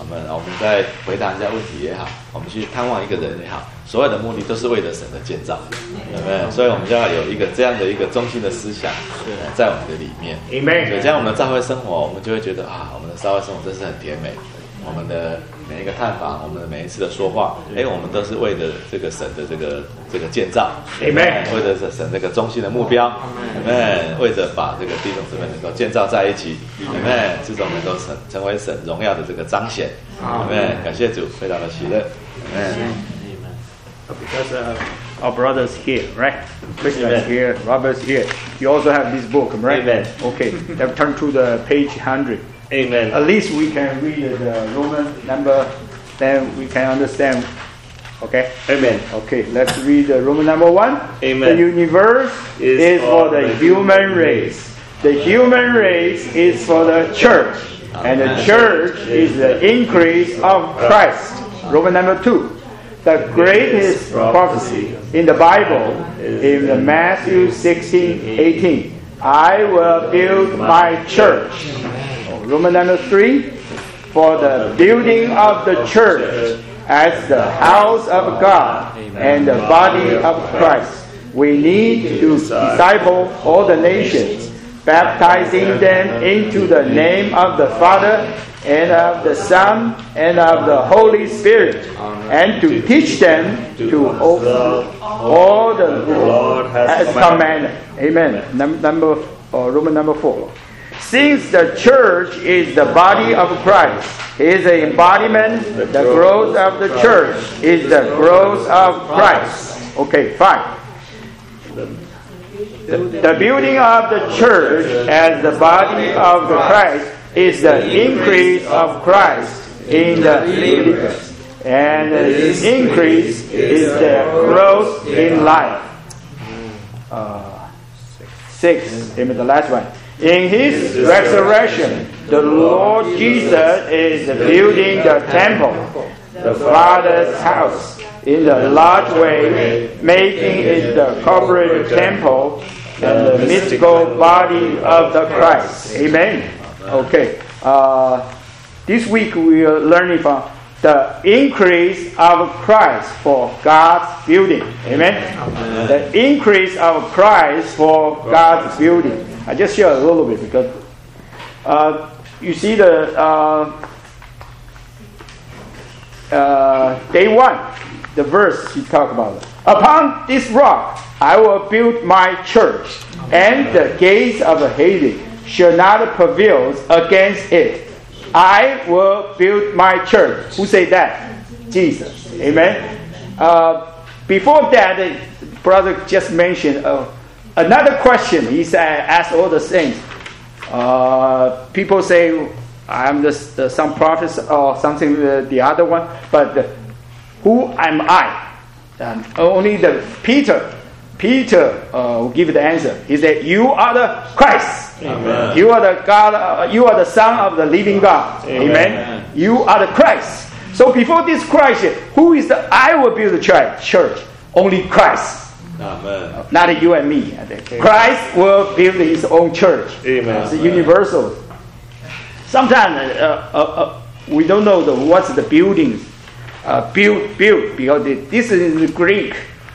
们我们在回答人家问题也好，我们去探望一个人也好，所有的目的都是为了神的建造，对不对？所以我们就要有一个这样的一个中心的思想在我们的里面。 Amen。 所以这样我们的教会生活，我们就会觉得啊，我们的教会生活真是很甜美。我们的每一个探访，我们的每一次的说话，哎，我们都是为了这个神的这个这个建造 ，Amen， 为了神这个中心的目标 ，Amen， 为着把这个弟兄姊妹能够建造在一起 ，Amen， 最终能够成成为神荣耀的这个彰显 ，Amen， 感谢主，非常的喜乐 ，Amen。Because uh, our brothers here, right? Christian is here, Robert's here. You also have this book, right? Amen. Okay, let's turn to the page one hundred. Amen. At least we can read the Roman number, then we can understand. Okay? Amen. Okay, let's read the Roman number one. Amen. The universe is, is for the, the human race. The human race is for the church. And the church is the increase of Christ. Roman number two. The greatest prophecy in the Bible is in Matthew sixteen eighteen. I will build my church. Roman number three, for the building of the church as the house of God and the body of Christ. We need to disciple all the nations, baptizing them into the name of the Father and of the Son and of the Holy Spirit, and to teach them to obey all the Lord has commanded. Amen. Num- number uh, Roman number four. Since the church is the body of Christ, is the embodiment, the growth of the church is the growth of Christ. Okay, fine. The, the building of the church as the body of the Christ is the increase of Christ in the believers. And the increase is the growth in life. Uh, six, amen, the last one. In his resurrection, the Lord Jesus is building the temple, the Father's house, in the large way, making it the corporate temple and the mystical body of the Christ. Amen. Okay. Uh, this week we are learning from the increase of Christ for God's building. Amen. Amen. The increase of Christ for God's building. I just share a little bit because uh, you see the uh, uh, day one, the verse he talked about. Upon this rock I will build my church, and the gates of Hades shall not prevail against it. I will build my church. Who said that? Jesus. Amen. Uh, before that, the brother just mentioned uh, another question. He said, asked all the saints. Uh, people say, I'm the, the some prophets or something, uh, the other one. But uh, who am I? Um, only the Peter. Peter uh, will give the answer. He said, "You are the Christ. Amen. You are the God. Uh, you are the Son of the living God. Amen. Amen. You are the Christ." So before this Christ, who is the? I will build the church. Church. Only Christ. Amen. Not you and me. Christ will build his own church. Amen. It's universal. Sometimes uh, uh, uh, we don't know the, what's the building. Uh, build, build, because this is Greek.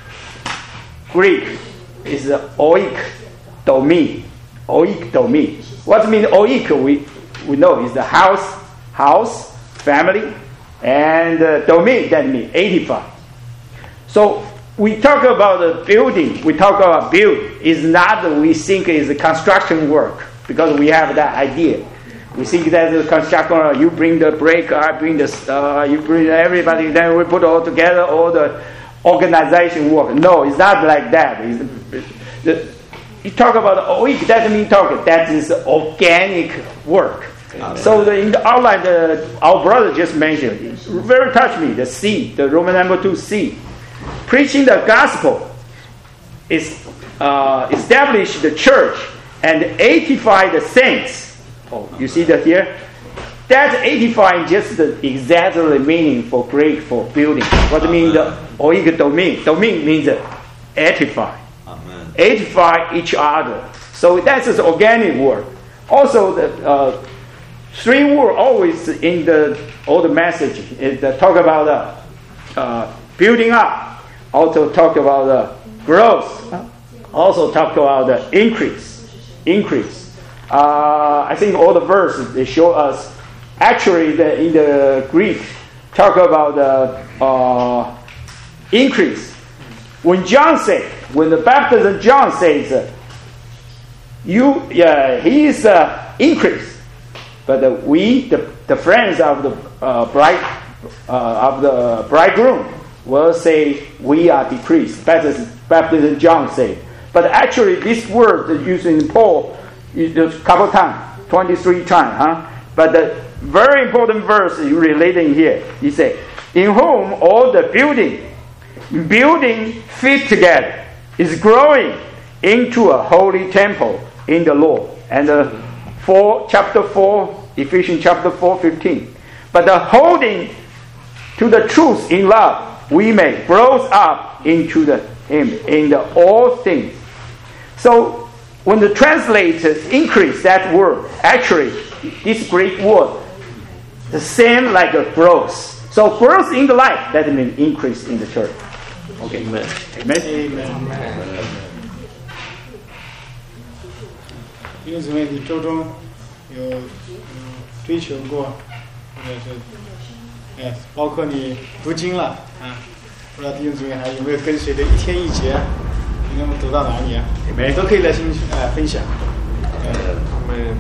Greek is oik domi. Oik domi. What means oik? We we know is the house, house, family, and uh, domi that means eighty-five. So we talk about the building. We talk about build. Is not that we think is a construction work because we have that idea. We think that the construction. You bring the brick, I bring the. Uh, you bring everybody. Then we put all together all the organization work. No, it's not like that. It's the, the, you talk about oik, that means talk. That is organic work. Amen. So the, in the outline, the, our brother just mentioned, very touched me, the C, the Roman number two C. Preaching the gospel is uh, establish the church and edify the saints. Oh, you see that here? That edifying just the exact meaning for Greek for building. What Amen. Mean the oik domin? Domin means edify. Amen. Edify each other. So that's just organic work. Also, the uh, three words always in the all the message is uh, talk about the uh, building up, also talk about the growth, also talk about the increase, increase. Uh, I think all the verses they show us actually the, in the Greek talk about the uh, increase. When John said, when the baptism John says, uh, you, yeah, he is uh, increase, but uh, we, the, the friends of the uh, bride, uh, of the bridegroom, will say we are decreased. Baptism, baptism John said, but actually this word is used in Paul is a couple times, twenty-three times, huh? But the very important verse is relating here. He said, "In whom all the building, building fit together, is growing into a holy temple in the Lord." And uh, four, chapter four, Ephesians chapter four, fifteen. But the holding to the truth in love, we may grow up into the Him in the all things. So when the translators increase that word, actually this Greek word, the same like a growth. So growth in the life, that means increase in the church. Okay, amen. Amen. Amen. 弟兄姊妹，你周中有有追求过，或者是，哎，包括你读经了啊，不知道弟兄姊妹还有没有跟随的一天一节，你能读到哪里啊？每都可以来信哎分享。呃，我们。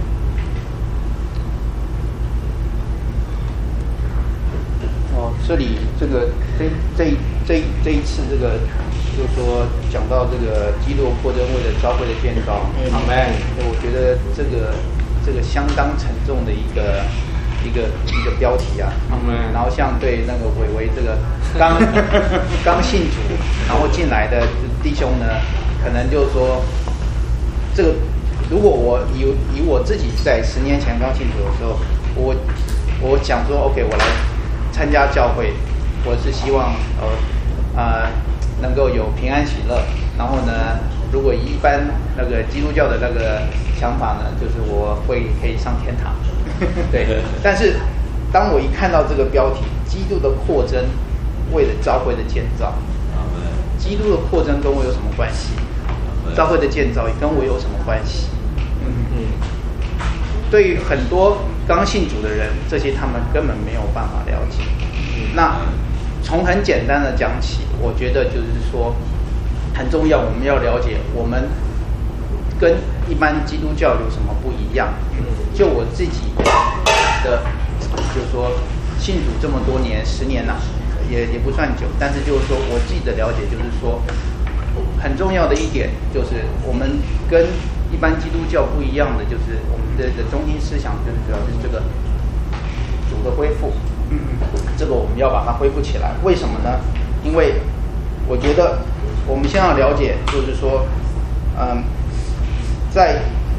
哦，这里这个这这这这一次这个，就是说讲到这个基督扩增为了教会的建造，阿门。我觉得这个这个相当沉重的一个一个一个标题啊，阿门。然后像对那个伟伟这个刚刚信主，然后进来的弟兄呢，可能就是说这个，如果我以以我自己在十年前刚信主的时候，我我想说 ，OK， 我来参加教会，我是希望呃呃能够有平安喜乐。然后呢，如果一般那个基督教的那个想法呢，就是我会可以上天堂。对，但是当我一看到这个标题“基督的扩增，为了教会的建造”，基督的扩增跟我有什么关系？教会的建造跟我有什么关系？嗯嗯。对于很多刚信主的人，这些他们根本没有办法了解。那从很简单的讲起，我觉得就是说很重要，我们要了解我们跟一般基督教有什么不一样。就我自己的，就是说信主这么多年，十年了，也也不算久，但是就是说我自己的了解就是说，很重要的一点就是我们跟一般基督教不一样的，就是我们的的中心思想就是主要是这个主的恢复，嗯，这个我们要把它恢复起来。为什么呢？因为我觉得我们先要了解，就是说，嗯，在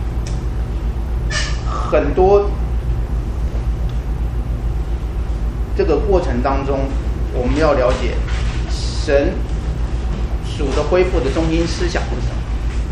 很多这个过程当中，我们要了解神主的恢复的中心思想是什么。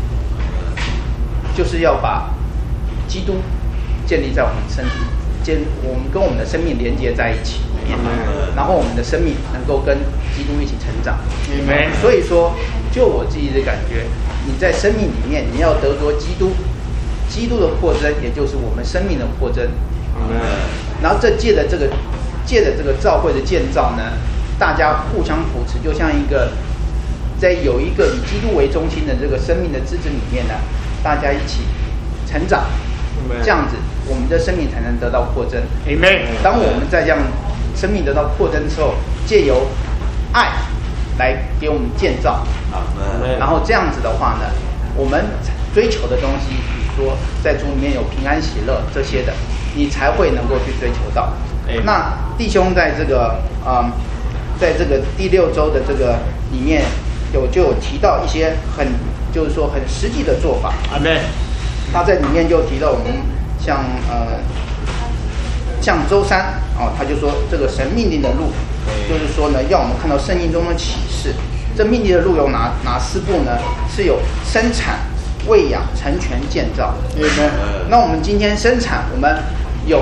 就是要把基督建立在我们身体，建我们跟我们的生命连接在一起里面，然后我们的生命能够跟基督一起成长。所以说，就我自己的感觉，你在生命里面，你要得着基督，基督的扩增，也就是我们生命的扩增。然后这借着这个借着这个教会的建造呢，大家互相扶持，就像一个在有一个以基督为中心的这个生命的支持里面呢。大家一起成长，这样子我们的生命才能得到扩增。当我们在这样生命得到扩增之后，借由爱来给我们建造，然后这样子的话呢，我们追求的东西，比如说在主里面有平安喜乐这些的，你才会能够去追求到。那弟兄在这个嗯，在这个第六周的这个里面有就有提到一些很。就是说很实际的做法，阿们。他在里面就提到我们像呃像周三哦，他就说这个神命令的路，就是说呢，要我们看到圣经中的启示。这命令的路有哪哪四步呢？是有生产、喂养、成全、建造。那我们今天生产，我们有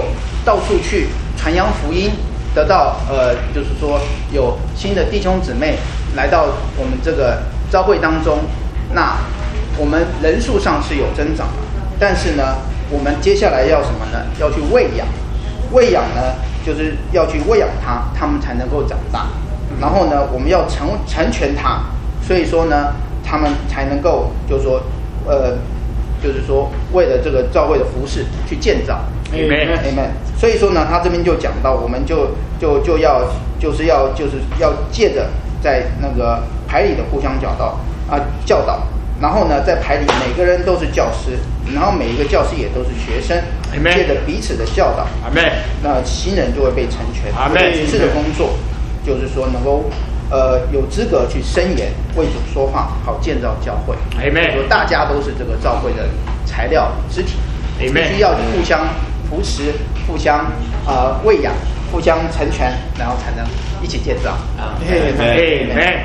到处去传扬福音，得到呃，就是说有新的弟兄姊妹来到我们这个教会当中。那我们人数上是有增长的，但是呢，我们接下来要什么呢？要去喂养，喂养呢，就是要去喂养他，他们才能够长大。然后呢，我们要成成全他，所以说呢，他们才能够就是说，呃，就是说为了这个教会的服事去建造。 Amen. Amen. 所以说呢，他这边就讲到，我们就就就要就是要就是要借着在那个牌里的互相教导啊教导，然后呢，在牌里每个人都是教师，然后每一个教师也都是学生，借着彼此的教导，那新人就会被成全。服事的工作就是说能够呃有资格去申言为主说话，好建造教会。说大家都是这个教会的材料肢体，必须要互相扶持、互相呃喂养、互相成全，然后才能一起建造。啊， 对对对。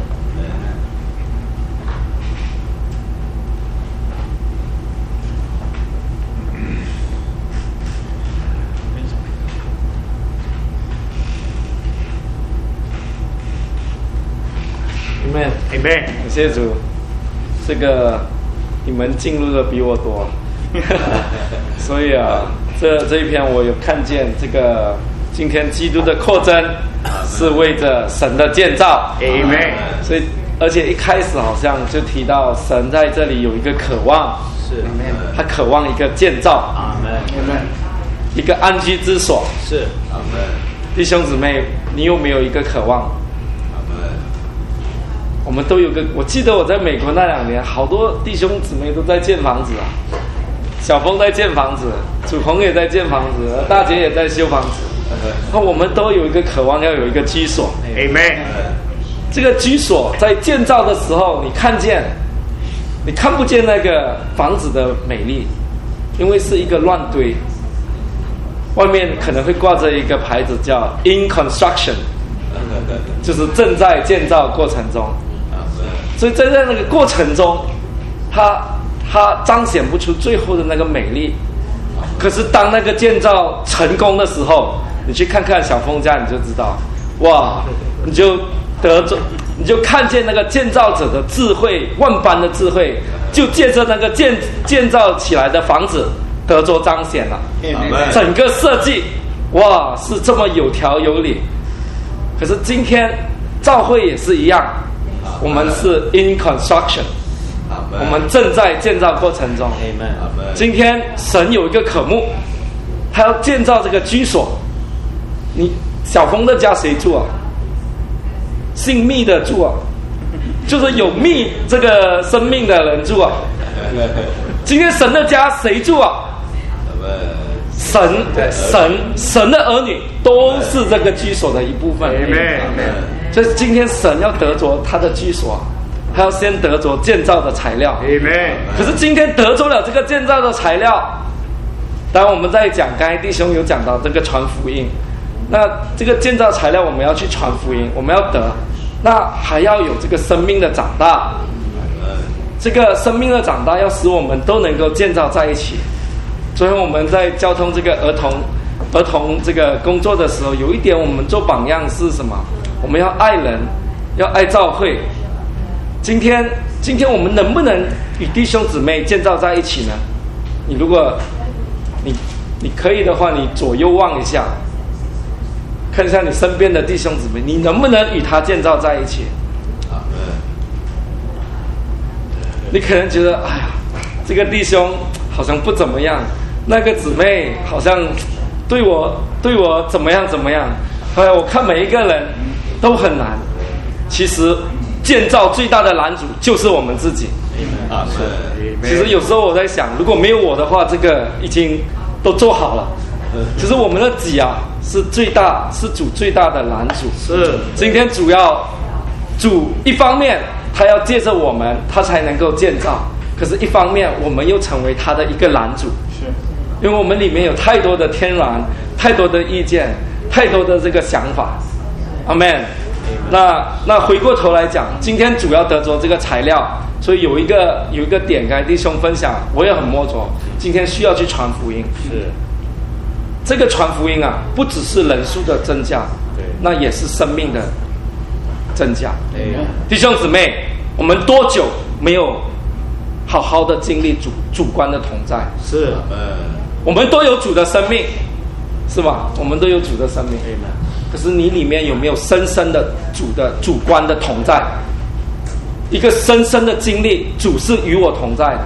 Amen， Amen， 感谢主。这个你们进入的比我多，所以啊，这这一篇我有看见这个今天基督的扩增是为着神的建造 ，Amen。 所以而且一开始好像就提到神在这里有一个渴望， 是， 他渴望一个建造， 阿门，阿门， 一个安居之所， 是， 阿门。弟兄姊妹，你有没有一个渴望？我们都有个，我记得我在美国那两年，好多弟兄姊妹都在建房子啊。小峰在建房子，祖红也在建房子，大姐也在修房子。那我们都有一个渴望，要有一个居所。 Amen。 这个居所在建造的时候，你看见，你看不见那个房子的美丽，因为是一个乱堆。外面可能会挂着一个牌子叫 "In Construction"， 就是正在建造过程中。所以在那个过程中，它它彰显不出最后的那个美丽。可是当那个建造成功的时候，你去看看小峰家，你就知道，哇，你就得着，你就看见那个建造者的智慧，万般的智慧，就借着那个建建造起来的房子得着彰显了。整个设计，哇，是这么有条有理。可是今天教会也是一样。我们是 in construction， 我们正在建造过程中。今天神有一个渴慕，他要建造这个居所。你小峰的家谁住啊？姓密的住啊，就是有密这个生命的人住啊。今天神的家谁住啊？神神神的儿女都是这个居所的一部分。所以今天神要得着他的居所，他要先得着建造的材料。可是今天得着了这个建造的材料，当然我们在讲，刚才弟兄有讲到这个传福音，那这个建造材料我们要去传福音，我们要得，那还要有这个生命的长大。这个生命的长大要使我们都能够建造在一起。所以我们在交通这个儿童儿童这个工作的时候，有一点我们做榜样是什么？我们要爱人，要爱教会。今天今天我们能不能与弟兄姊妹建造在一起呢？你如果你你可以的话，你左右望一下，看一下你身边的弟兄姊妹，你能不能与他建造在一起？你可能觉得，哎呀，这个弟兄好像不怎么样，那个姊妹好像对我对我怎么样怎么样。后来我看每一个人都很难。其实建造最大的拦阻就是我们自己。啊，是。其实有时候我在想，如果没有我的话，这个已经都做好了。其实我们的己啊，是最大，是主最大的拦阻。是。今天主要主一方面他要借着我们，他才能够建造。可是一方面我们又成为他的一个拦阻。是。因为我们里面有太多的天然，太多的意见，太多的这个想法。阿们。那那回过头来讲，今天主要得着这个材料，所以有一个有一个点，跟弟兄分享，我也很摸着。今天需要去传福音，是这个传福音啊，不只是人数的增加，那也是生命的增加。弟兄姊妹，我们多久没有好好的经历主主观的同在？ 是， 我们都有主的生命，是吧？我们都有主的生命。可是你里面有没有深深的主的主观的同在？一个深深的经历，主是与我同在的。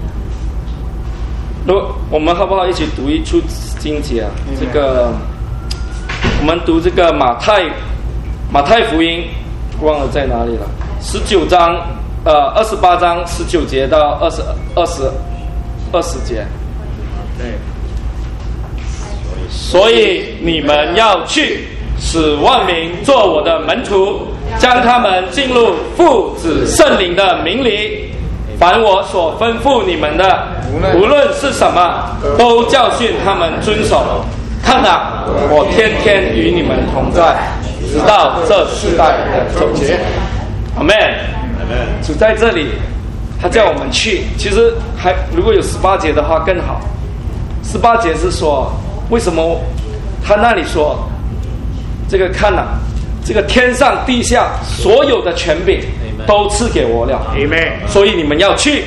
如果我们好不好一起读一处经节啊？这个我们读这个马太马太福音，忘了在哪里了？十九章，呃，二十八章十九节到二十二十二十节。 对。 所以你们要去，使万民做我的门徒，将他们进入父子圣灵的名里。凡我所吩咐你们的，无论是什么，都教训他们遵守。看啊，我天天与你们同在，直到这世代的终结。阿们。主在这里，他叫我们去。其实还如果有十八节的话更好。十八节是说，为什么他那里说，这个看啊，这个天上地下所有的权柄都赐给我了，所以你们要去。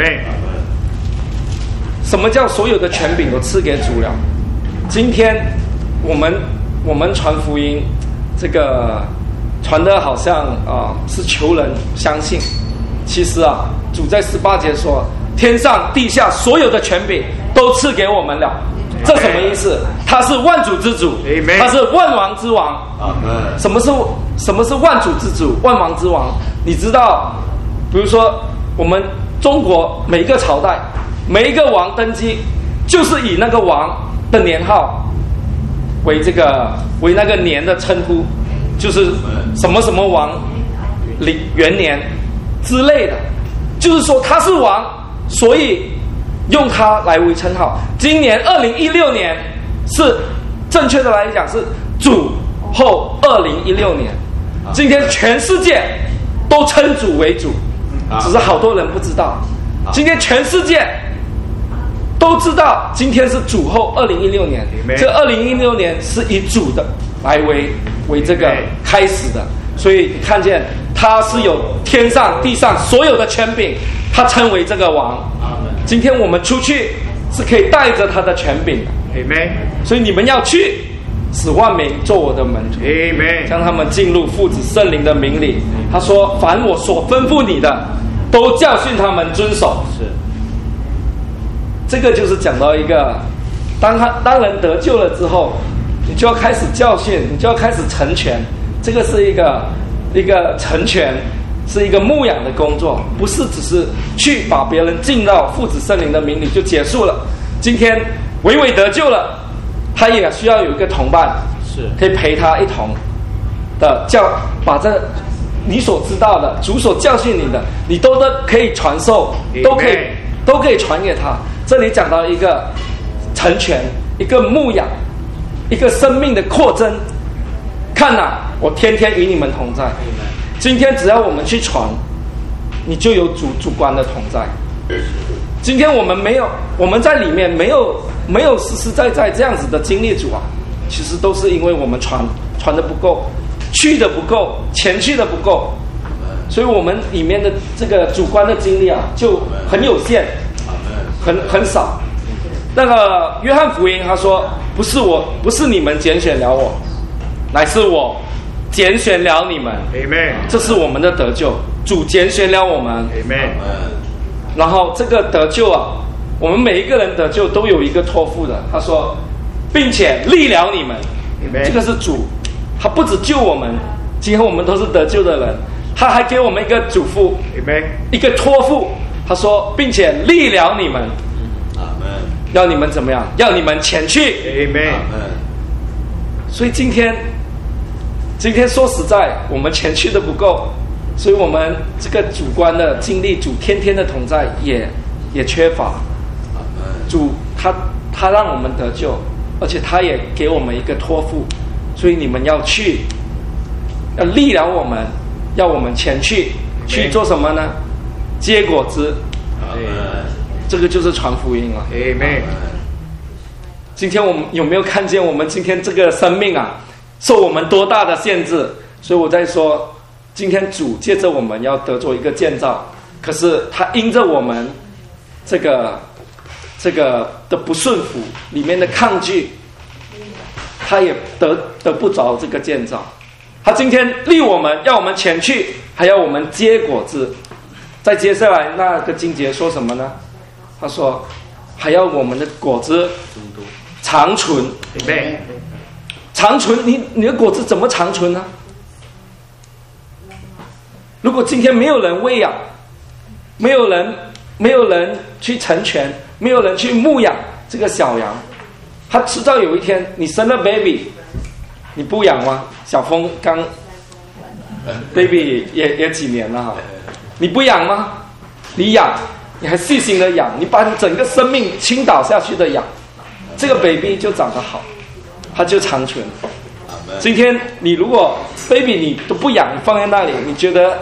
什么叫所有的权柄都赐给主了？今天我们我们传福音，这个传的好像啊、呃、是求人相信，其实啊，主在十八节说，天上地下所有的权柄都赐给我们了。这什么意思？他是万主之主，他是万王之王。什么是什么是万主之主、万王之王？你知道，比如说我们中国每一个朝代，每一个王登基，就是以那个王的年号为这个为那个年的称呼，就是什么什么王历元年之类的，就是说他是王，所以用它来为称号。今年二零一六年是正确的来讲是主后二零一六年。今天全世界都称主为主，只是好多人不知道。今天全世界都知道，今天是主后二零一六年。这二零一六年是以主的来为为这个开始的，所以你看见他是有天上地上所有的权柄，他称为这个王。今天我们出去是可以带着他的权柄的，所以你们要去，使万民做我的门徒，将他们进入父子圣灵的名里。他说：凡我所吩咐你的，都教训他们遵守。是，这个就是讲到一个，当他当人得救了之后，你就要开始教训，你就要开始成全。这个是一个一个成全。是一个牧养的工作，不是只是去把别人进到父子圣灵的名里就结束了。今天伟伟得救了，他也需要有一个同伴，是可以陪他一同的教，把这你所知道的主所教训你的，你都都可以传授，都可以都可以传给他。这里讲到一个成全，一个牧养，一个生命的扩增。看哪、啊，我天天与你们同在。今天只要我们去传，你就有主主观的同在。今天我们没有，我们在里面没有没有实实在在这样子的经历主啊，其实都是因为我们传传的不够，去的不够，前去的不够，所以我们里面的这个主观的经历啊就很有限，很很少。那个约翰福音他说，不是我，不是你们拣选了我，乃是我拣选了你们。Amen。这是我们的得救，主拣选了我们。Amen。然后这个得救啊，我们每一个人得救都有一个托付的。他说，并且立了你们。Amen。这个是主，他不只救我们，今后我们都是得救的人，他还给我们一个嘱咐，一个托付。他说，并且立了你们。要你们怎么样？要你们前去。Amen。所以今天。今天说实在，我们前去的不够，所以我们这个主观的经历，主天天的同在也也缺乏。主他他让我们得救，而且他也给我们一个托付，所以你们要去，要立了我们，要我们前去，去做什么呢？结果子。这个就是传福音了。 今天我们有没有看见我们今天这个生命啊，受我们多大的限制？所以我在说，今天主借着我们要得做一个建造，可是他因着我们这个这个的不顺服里面的抗拒，他也得得不着这个建造。他今天立我们，要我们前去，还要我们结果子。在接下来那个经节说什么呢？他说还要我们的果子长存。长存，你你的果子怎么长存呢？如果今天没有人喂养，没有人没有人去成全，没有人去牧养这个小羊，他迟早有一天你生了 baby， 你不养吗？小峰刚 baby 也也几年了哈，你不养吗？你养，你还细心的养，你把你整个生命倾倒下去的养，这个 baby 就长得好，它就长存。今天你如果 baby 你都不养，你放在那里，你觉得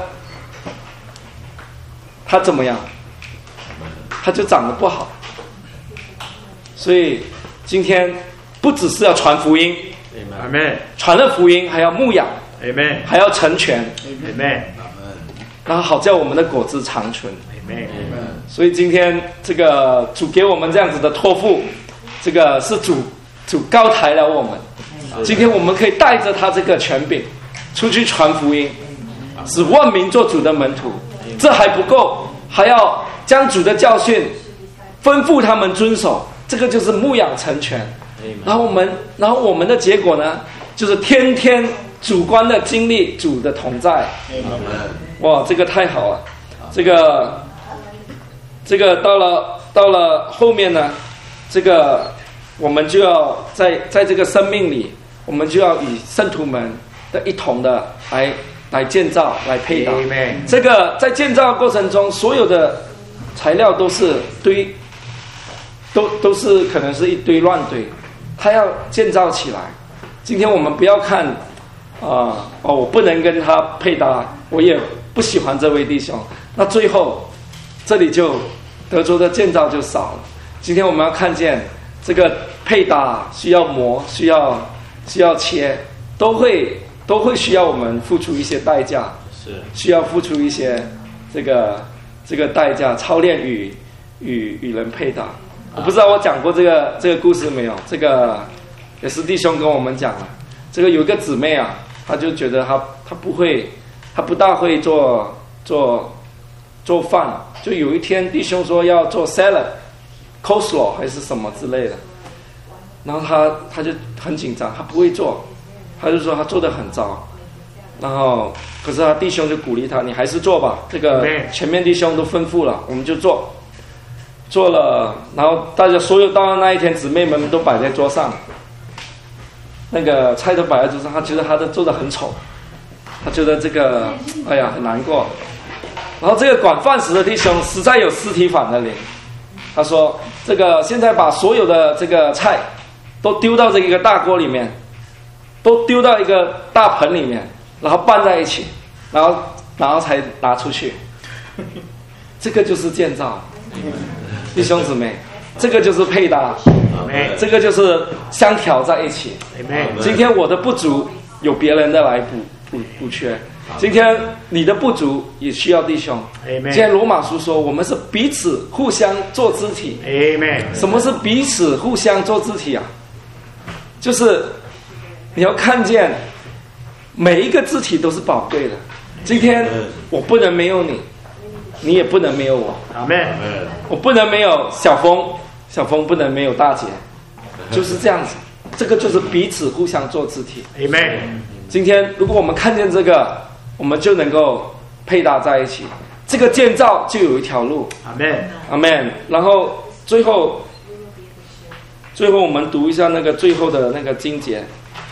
它怎么样？它就长得不好。所以今天不只是要传福音，传了福音还要牧养，还要成全，然后好叫我们的果子长存。所以今天这个主给我们这样子的托付，这个是主主高抬了我们。今天我们可以带着他这个权柄出去传福音，使万民做主的门徒。这还不够，还要将主的教训吩咐他们遵守，这个就是牧养成全。然后我们然后我们的结果呢，就是天天主观的经历主的同在。哇，这个太好了。这个这个到了到了后面呢，这个我们就要在在这个生命里，我们就要与圣徒们的一同的来来建造，来配搭。这个在建造过程中，所有的材料都是堆，都都是可能是一堆乱堆，它要建造起来。今天我们不要看啊、呃、哦，我不能跟他配搭，我也不喜欢这位弟兄，那最后这里就德州的建造就少了。今天我们要看见这个配搭需要磨，需要需要切，都会都会需要我们付出一些代价，是需要付出一些这个这个代价，操练与与与人配搭。我不知道我讲过这个这个故事没有？这个也是弟兄跟我们讲了。这个有一个姊妹啊，她就觉得她她不会，她不大会做做做饭。就有一天弟兄说要做 salad、coleslaw 还是什么之类的，然后她她就很紧张，她不会做，她就说她做得很糟。然后可是她弟兄就鼓励她，你还是做吧，这个前面弟兄都吩咐了，我们就做。做了，然后大家所有到了那一天，姊妹们都摆在桌上，那个菜都摆在桌上，他觉得他都做得很丑，他觉得这个哎呀很难过。然后这个管饭食的弟兄实在有司提反的灵，他说这个现在把所有的这个菜都丢到这一个大锅里面，都丢到一个大盆里面，然后拌在一起，然后然后才拿出去。这个就是建造。弟兄姊妹，这个就是配搭，这个就是相调在一起。今天我的不足，有别人的来补补补缺。今天你的不足也需要弟兄。今天罗马书说，我们是彼此互相做肢体。什么是彼此互相做肢体啊？就是你要看见每一个肢体都是宝贵的。今天我不能没有你。你也不能没有我，阿们。我不能没有小峰，小峰不能没有大姐，就是这样子。这个就是彼此互相做肢体，阿们。今天如果我们看见这个，我们就能够配搭在一起，这个建造就有一条路，阿们，阿们。然后最后，最后我们读一下那个最后的那个经节。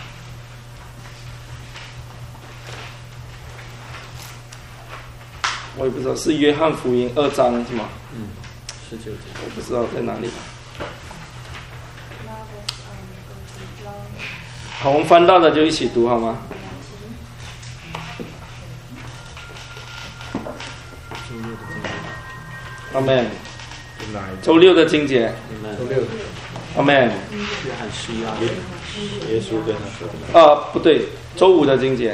我也不知道是约翰福音二章是吗？嗯，十九节，我不知道在哪里。好，我们翻到的就一起读好吗？阿们。周六的经节。周六。 阿门。 约翰十一啊，耶稣跟他说的。 呃，不对，周五的经节。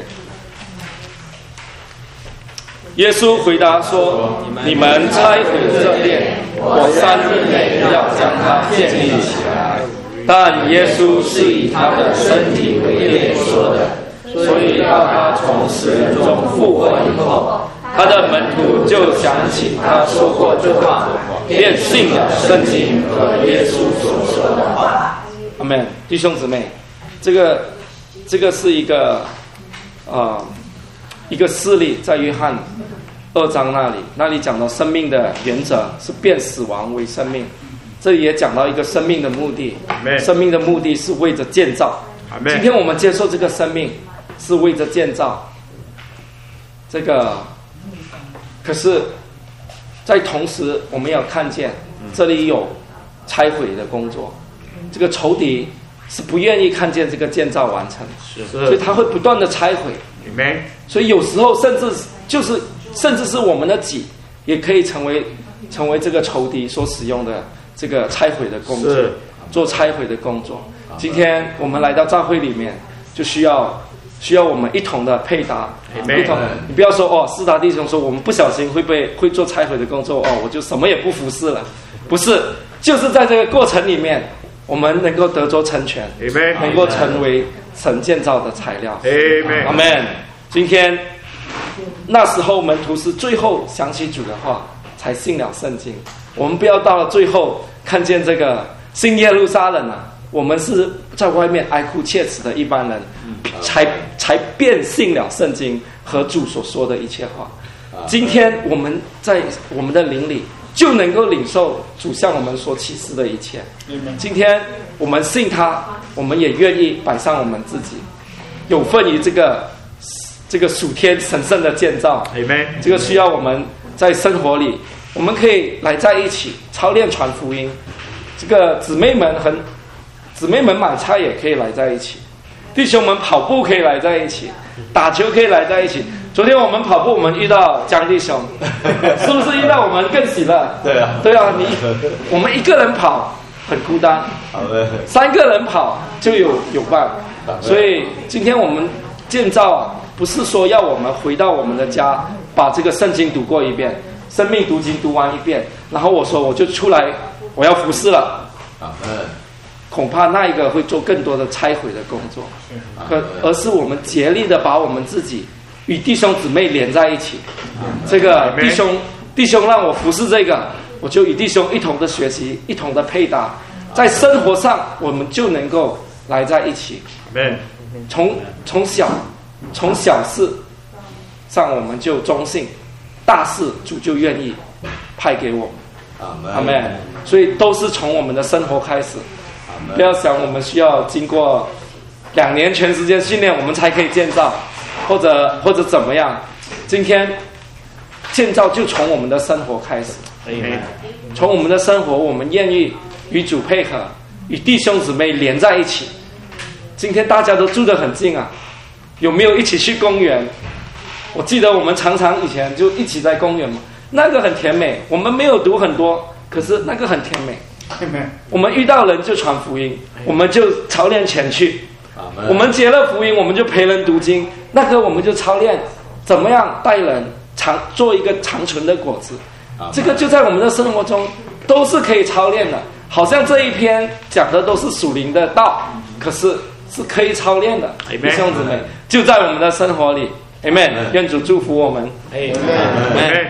耶稣回答说：“你们拆毁这殿，我三日内要将它建立起来。”但耶稣是以他的身体为殿说的，所以到他从死人中复活以后，他的门徒就想起他说过这话，便信了圣经和耶稣所说的话。阿们，弟兄姊妹，这个这个是一个呃一个事例，在约翰二章那里，那里讲到生命的原则是变死亡为生命。这里也讲到一个生命的目的，生命的目的是为着建造。今天我们接受这个生命是为着建造，这个可是在同时我们要看见这里有拆毁的工作，这个仇敌是不愿意看见这个建造完成，所以他会不断的拆毁。所以有时候甚至就是甚至是我们的己也可以成为成为这个仇敌所使用的这个拆毁的工作，做拆毁的工作。今天我们来到教会里面，就需要需要我们一同的配搭，一同。你不要说哦，四大弟兄说我们不小心会被会做拆毁的工作，哦，我就什么也不服侍了。不是，就是在这个过程里面，我们能够得着成全，能够成为神建造的材料。阿们。今天那时候门徒是最后想起主的话，才信了圣经。我们不要到了最后看见这个新耶路撒冷啊，我们是在外面哀哭切齿的一般人，才才变信了圣经和主所说的一切话。今天我们在我们的灵里就能够领受主向我们所启示的一切。今天我们信他，我们也愿意摆上我们自己，有份于这个这个属天神圣的建造。这个需要我们在生活里，我们可以来在一起操练传福音。这个姊妹们很，姊妹们买菜也可以来在一起，弟兄们跑步可以来在一起，打球可以来在一起。昨天我们跑步，我们遇到江弟兄，是不是遇到我们更喜乐？ 对啊， 对啊，你我们一个人跑很孤单，三个人跑就有有伴。所以今天我们建造啊，不是说要我们回到我们的家，把这个圣经读过一遍，生命读经读完一遍，然后我说我就出来，我要服侍了。恐怕那一个会做更多的拆毁的工作，可而是我们竭力的把我们自己与弟兄姊妹连在一起。这个弟兄弟兄让我服侍这个，我就与弟兄一同的学习，一同的配搭，在生活上我们就能够来在一起。从从小从小事上我们就忠信，大事主就愿意派给我们。阿们。所以都是从我们的生活开始。不要想我们需要经过两年全时间训练，我们才可以建造，或者或者怎么样。今天建造就从我们的生活开始，从我们的生活，我们愿意与主配合，与弟兄姊妹连在一起。今天大家都住得很近啊，有没有一起去公园？我记得我们常常以前就一起在公园嘛，那个很甜美。我们没有读很多，可是那个很甜美。我们遇到人就传福音，我们就操练前去。我们结了福音，我们就陪人读经，那个我们就操练怎么样带人长做一个长存的果子。这个就在我们的生活中都是可以操练的。好像这一篇讲的都是属灵的道，可是是可以操练的。弟兄姊妹，就在我们的生活里。Amen。愿主祝福我们。Amen。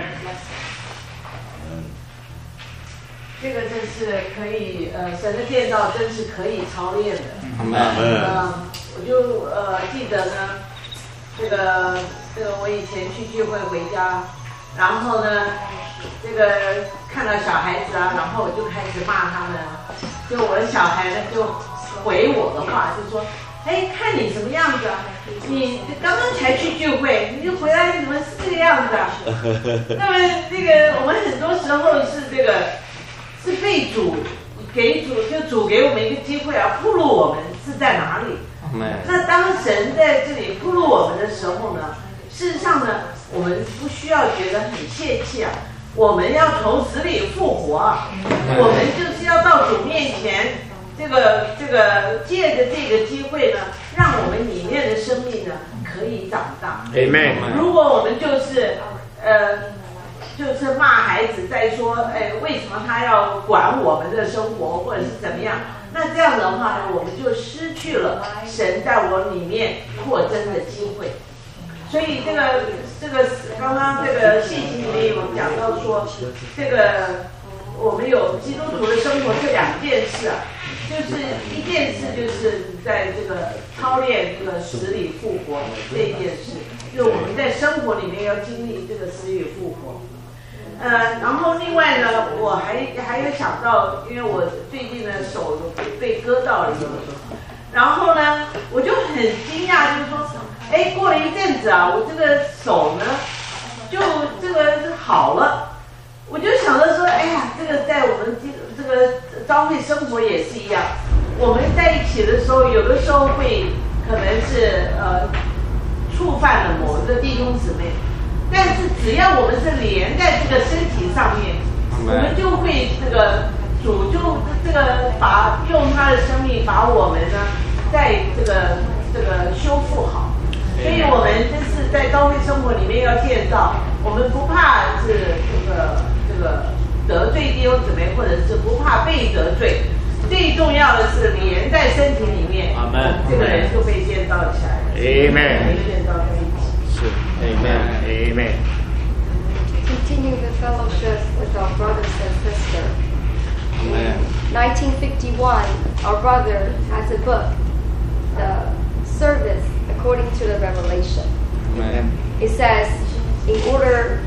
这个真是可以，呃，神的建造真是可以操练的。 嗯， 呃，我就呃记得呢，这个这个我以前去聚会回家，然后呢，这个看到小孩子啊，然后我就开始骂他们，就我的小孩呢就回我的话，就说，哎，看你什么样子啊？你刚刚才去聚会，你就回来怎么是这个样子啊？那么这个我们很多时候是这个。是被主给主就主给我们一个机会啊，暴露我们是在哪里。那当神在这里暴露我们的时候呢，事实上呢，我们不需要觉得很泄气啊，我们要从死里复活啊，我们就是要到主面前这个这个借着这个机会呢，让我们里面的生命呢可以长大。 Amen。 如果我们就是呃，就是骂孩子，在说，哎，为什么他要管我们的生活，或者是怎么样？那这样的话呢，我们就失去了神在我里面扩增的机会。所以这个这个刚刚这个信息里面有讲到说，这个我们有基督徒的生活这两件事啊，就是一件事就是在这个操练这个死里复活这一件事，就是我们在生活里面要经历这个死里复活。呃，然后另外呢，我还还有想到，因为我最近的手被割到了一点，然后呢，我就很惊讶，就是说，哎，过了一阵子啊，我这个手呢，就这个好了。我就想到说，哎呀，这个在我们这这个教会生活也是一样，我们在一起的时候，有的时候会可能是呃触犯了某一个弟兄姊妹，但是只要我们是连在这个身体上面，我们就会这个主就这个把用他的生命把我们呢，在这个这个修复好。所以我们就是在教会生活里面要建造，我们不怕是这个这个得罪弟兄姊妹，或者是不怕被得罪，最重要的是连在身体里面，这个人就被建造起来了。 Amen。 建造在一起。 是 Amen。Amen。 Continue the fellowship with our brothers and sisters. Amen. nineteen fifty-one, our brother has a book, The Service According to the Revelation. Amen. It says, in order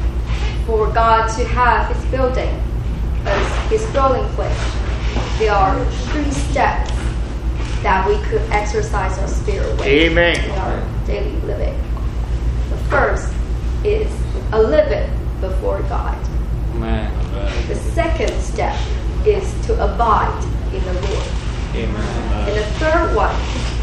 for God to have His building as His dwelling place, there are three steps that we could exercise our spirit with. Amen. In our daily living. The first is a living before God. Amen. The second step is to abide in the Lord. Amen. And the third one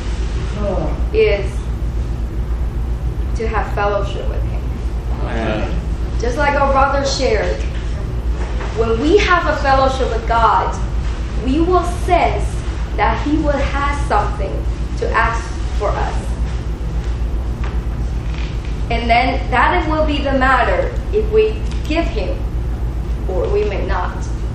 is to have fellowship with Him. Amen. Just like our brother shared, when we have a fellowship with God, we will sense that He will have something to ask for us. And then that will be the matter if we give Him or we may not.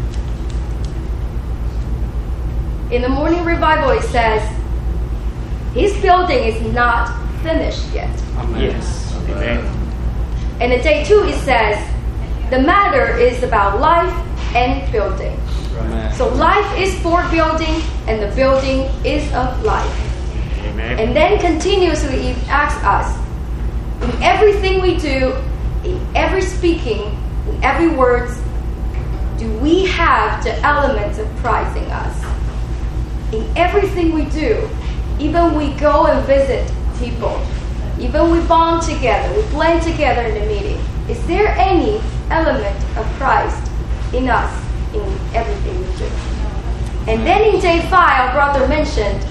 In the morning revival it says, His building is not finished yet. Amen. Yes. Amen. And in day two it says, the matter is about life and building. Amen. So life is for building and the building is of life. Amen. And then continuously it asks us, in everything we do, in every speaking, in every words, do we have the elements of Christ in us? In everything we do, even we go and visit people, even we bond together, we blend together in the meeting, is there any element of Christ in us in everything we do? And then in day five, our brother mentioned,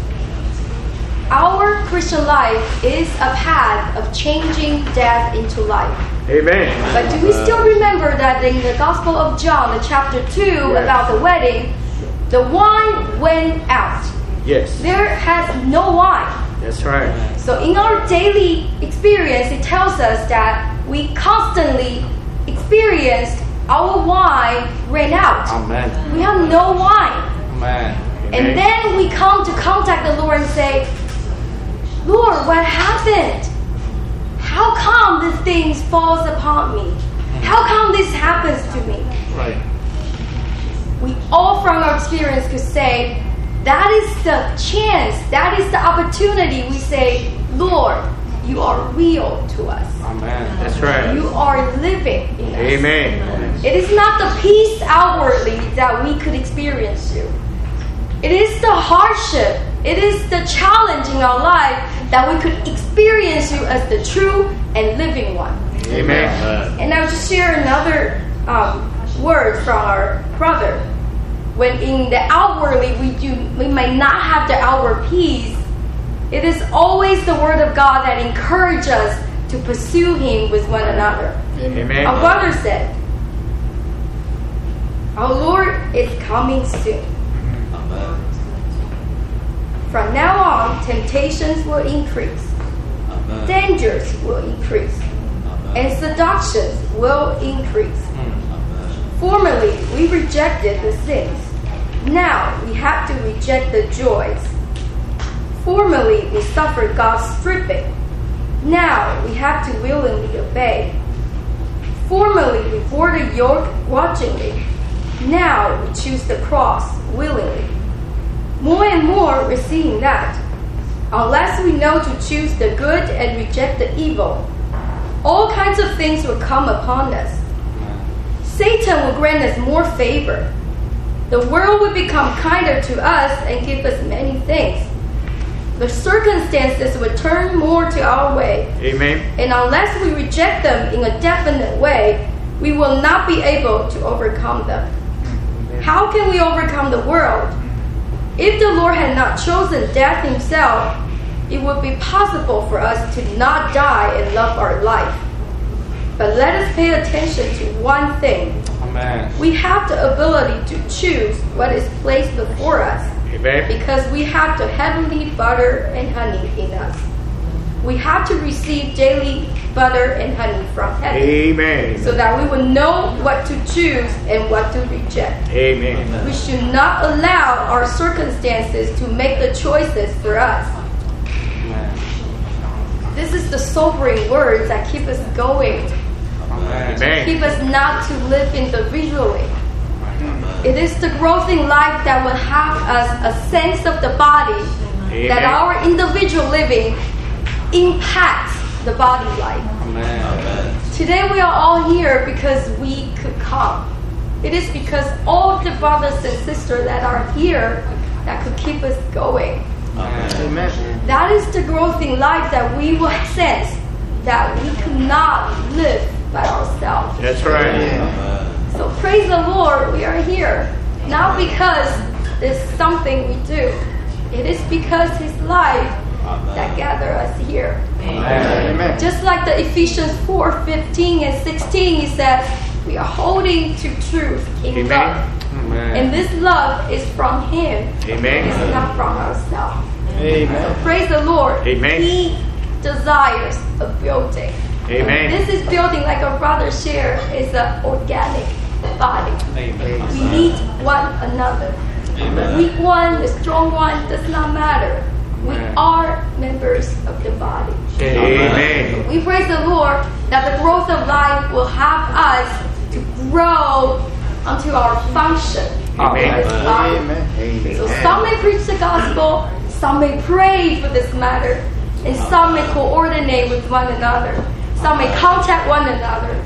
our Christian life is a path of changing death into life. Amen. But do we still remember that in the Gospel of John, the chapter two, yes, about the wedding, the wine went out. Yes. There has no wine. That's right. So in our daily experience, it tells us that we constantly experienced our wine ran out. Amen. We have no wine. Amen. And then we come to contact the Lord and say, Lord, what happened? How come this thing falls upon me? How come this happens to me? Right. We all from our experience could say, that is the chance, that is the opportunity. We say, Lord, you are real to us. Amen. That's right. You are living in us. Amen. It is not the peace outwardly that we could experience you. It is the hardship, it is the challenge in our life that we could experience you as the true and living one. Amen. And I'll just share another um, word from our brother. When in the outwardly we do, we may not have the outward peace, it is always the word of God that encourages us to pursue Him with one another. Amen. Our brother said, our Lord is coming soon. Amen. From now on, temptations will increase, Amen. Dangers will increase, Amen. And seductions will increase. Amen. Formerly, we rejected the sins. Now, we have to reject the joys. Formerly, we suffered God's stripping. Now, we have to willingly obey. Formerly, we bore the yoke grudgingly. Now, we choose the cross willingly. More and more, we're seeing that. Unless we know to choose the good and reject the evil, all kinds of things will come upon us. Satan will grant us more favor. The world will become kinder to us and give us many things. The circumstances will turn more to our way. Amen. And unless we reject them in a definite way, we will not be able to overcome them. Amen. How can we overcome the world? If the Lord had not chosen death himself, it would be possible for us to not die and love our life. But let us pay attention to one thing. Amen. We have the ability to choose what is placed before us. Amen. Because we have the heavenly butter and honey in us. We have to receive daily butter and honey from heaven. Amen. So that we will know what to choose and what to reject. Amen. We should not allow our circumstances to make the choices for us. Amen. This is the sobering words that keep us going. Amen. To keep us not to live individually. It is the growth in life that will have us a sense of the body. Amen. That our individual living impacts the body life. Amen. Today we are all here because we could come. It is because all of the brothers and sisters that are here that could keep us going. Amen. That is the growth in life that we will sense that we could not live by ourselves. That's right. Amen. So praise the Lord, we are here. Not because it's something we do. It is because His life that gather us here. Amen. Just like the Ephesians four fifteen and sixteen, he says, we are holding to truth in Amen. Love. Amen. And this love is from Him. Amen. It's not from ourselves. Amen. So praise the Lord. Amen. He desires a building. Amen. This is building, like our brother shared, is an organic body. Amen. We need one another. Amen. The weak one, the strong one, does not matter. We are members of the body. Amen. We praise the Lord that the growth of life will have us to grow unto our function. Amen. Amen. So some may preach the gospel, some may pray for this matter, and some may coordinate with one another. Some may contact one another.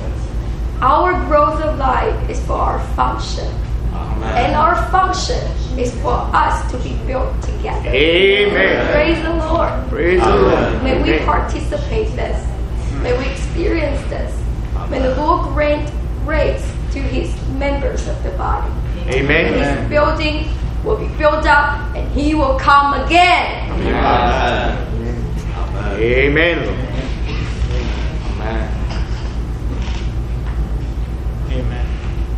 Our growth of life is for our function. Amen. And our function is for us to be built together. Amen. Praise the Lord. Praise the Lord. May we participate this. May we experience this. May the Lord grant grace to His members of the body. Amen. His building will be built up and He will come again. Amen. Amen. Amen. Amen. Amen.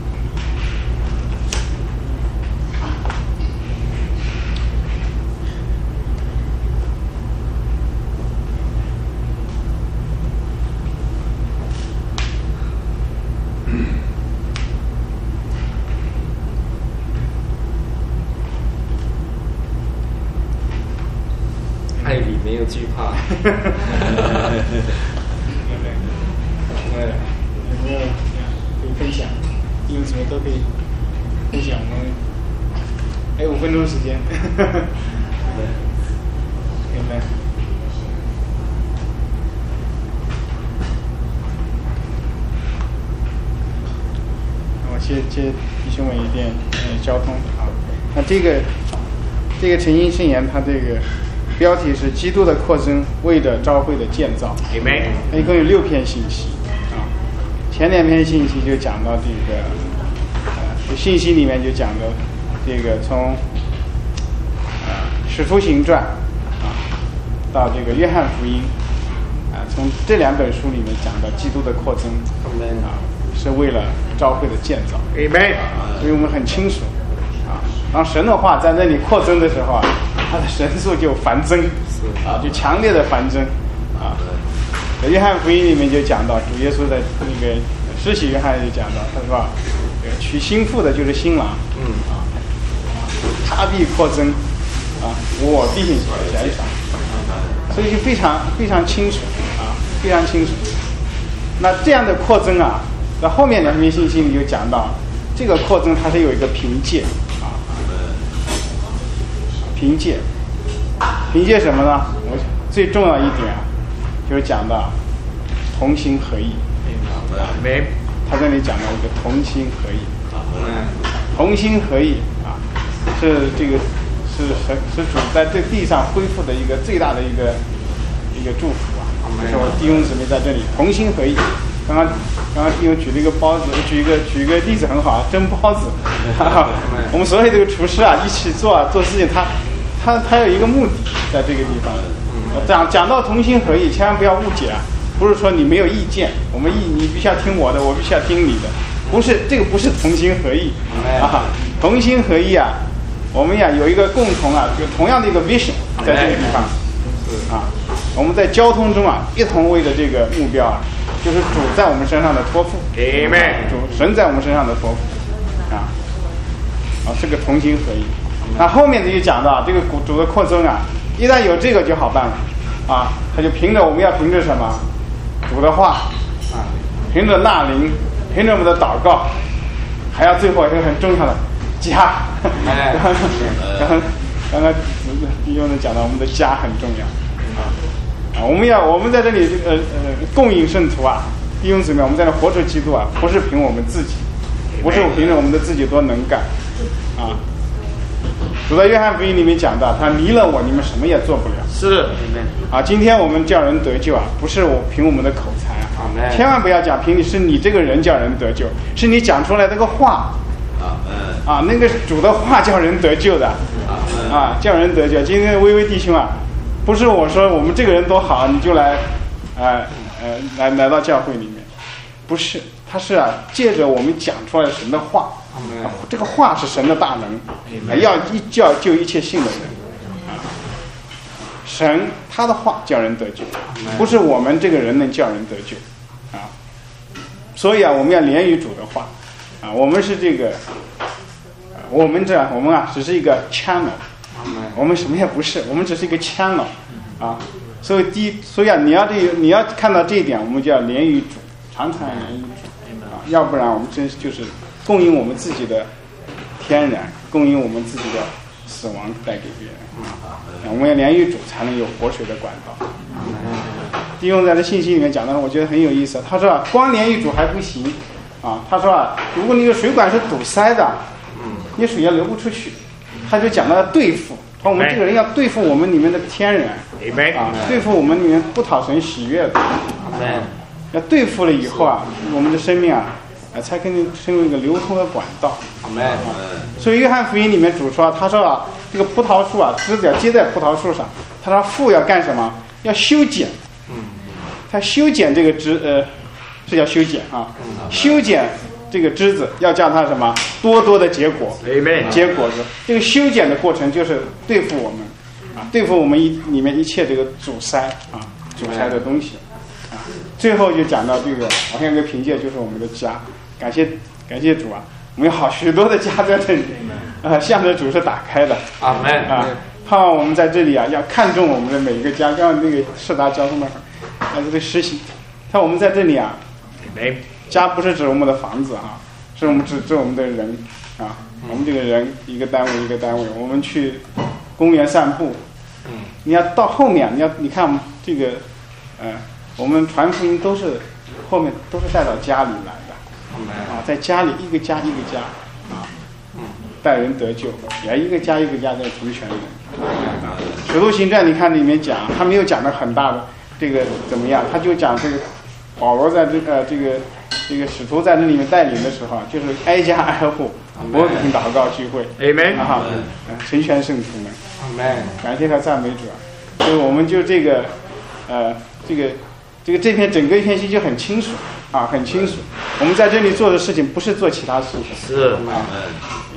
爱里没有惧怕。 对，有没有可以分享？有什么都可以分享。我们还有五分钟时间。有没有？我接接弟兄们一点呃交通啊。那这个这个诚心圣言，它这个标题是基督的扩增，为了召会的建造。 Amen。 一共有六篇信息啊，前两篇信息就讲到这个，呃，信息里面就讲到这个从呃《使徒行传》啊到这个《约翰福音》啊，从这两本书里面讲到基督的扩增啊，是为了召会的建造。 Amen。 所以我们很清楚啊。 然后神的话在那里扩增的时候啊，它的神数就繁增，啊，就强烈的繁增，啊。在约翰福音里面就讲到，主耶稣的那个施洗约翰就讲到，他说，娶新妇的就是新郎，嗯啊，他必扩增，啊，我必减少，所以就非常非常清楚啊，非常清楚。那这样的扩增啊，在后面两篇信息里就讲到，这个扩增它是有一个凭借啊，凭借，凭借什么呢？我最重要一点啊。就是讲到同心合意，没，他这里讲到一个同心合意，同心合意啊，是这个是神是主在这地上恢复的一个最大的一个一个祝福啊。就是我弟兄姊妹在这里同心合意。刚刚刚刚弟兄举了一个包子，举一个举一个例子很好啊，蒸包子。我们所有这个厨师啊，一起做啊做事情，他他他有一个目的在这个地方。讲讲到同心合意，千万不要误解啊！不是说你没有意见，我们意你必须要听我的，我必须要听你的，不是这个不是同心合意啊！同心合意啊，我们呀有一个共同啊，有同样的一个 vision 在这个地方啊，我们在交通中啊一同为的这个目标啊，就是主在我们身上的托付，主神在我们身上的托付啊，啊这个同心合意。那后面的就讲到这个主的扩增啊。一旦有这个就好办了，啊，他就凭着我们要凭着什么，主的话，啊，凭着纳灵，凭着我们的祷告，还要最后一个很重要的家。哎、刚刚刚刚弟兄们讲到我们的家很重要，啊，啊，我们要我们在这里呃呃供应圣徒啊，弟兄姊妹，我们在这活出基督啊，不是凭我们自己，不是凭着我们的自己多能干，啊。主在约翰福音里面讲到，他离了我，你们什么也做不了。是，啊，今天我们叫人得救啊，不是我凭我们的口才啊，千万不要讲凭你是你这个人叫人得救，是你讲出来那个话，啊，那个主的话叫人得救的，啊，叫人得救。今天微微弟兄啊，不是我说我们这个人多好，你就来，呃呃，来来到教会里面，不是，他是啊，借着我们讲出来神的话。啊、这个话是神的大能，啊、要一叫救一切信的人。啊、神他的话叫人得救，不是我们这个人能叫人得救。啊，所以啊，我们要连于主的话。啊，我们是这个，啊、我们这我们啊只是一个 channel， 我们什么也不是，我们只是一个 channel。啊，所以第一，所以啊，你要这你要看到这一点，我们就要连于主，常常连于主。啊，要不然我们真就是。供应我们自己的天然，供应我们自己的死亡带给别人。啊，我们要连于主，才能有活水的管道。弟兄在这信息里面讲的，我觉得很有意思。他说啊，光连于主还不行啊。他说啊，如果你的水管是堵塞的，你水也流不出去。他就讲到要对付，说我们这个人要对付我们里面的天然，啊，对付我们里面不讨神喜悦的。要对付了以后啊，我们的生命啊。啊，才可以成为一个流通的管道。啊，所以约翰福音里面主说，他说啊，这个葡萄树啊，枝子要接在葡萄树上，他说父要干什么？要修剪。嗯，他修剪这个枝，呃，是叫修剪啊，修剪这个枝子，要叫它什么？多多的结果，结果子。这个修剪的过程就是对付我们，啊，对付我们一里面一切这个阻塞啊，阻塞的东西。啊，最后就讲到这个，好像一个凭借就是我们的家。感谢感谢主啊，我们有好许多的家在这里，啊，向着主是打开的。阿门啊！盼望我们在这里啊，要看重我们的每一个家。刚刚那个世达教授们，啊，这个实习，看我们在这里啊，家不是指我们的房子啊，是我们指指我们的人啊，我们这个人一个单位一个单位，我们去公园散步，嗯，你要到后面，你要你看我们这个，呃，我们传福音都是后面都是带到家里来。啊，在家里一个家一个家啊，带人得救，也一个家一个家在成全人。啊，《使徒行传》你看里面讲，他没有讲的很大的这个怎么样，他就讲这个保罗在这呃这个这个使徒在这里面带领的时候，就是挨家挨户不停祷告聚会，阿门啊，成全圣徒们，阿门，感谢他赞美主啊。所以我们就这个呃这个这个这篇整个一篇信就很清楚。啊，很清楚，我们在这里做的事情不是做其他事情，是啊，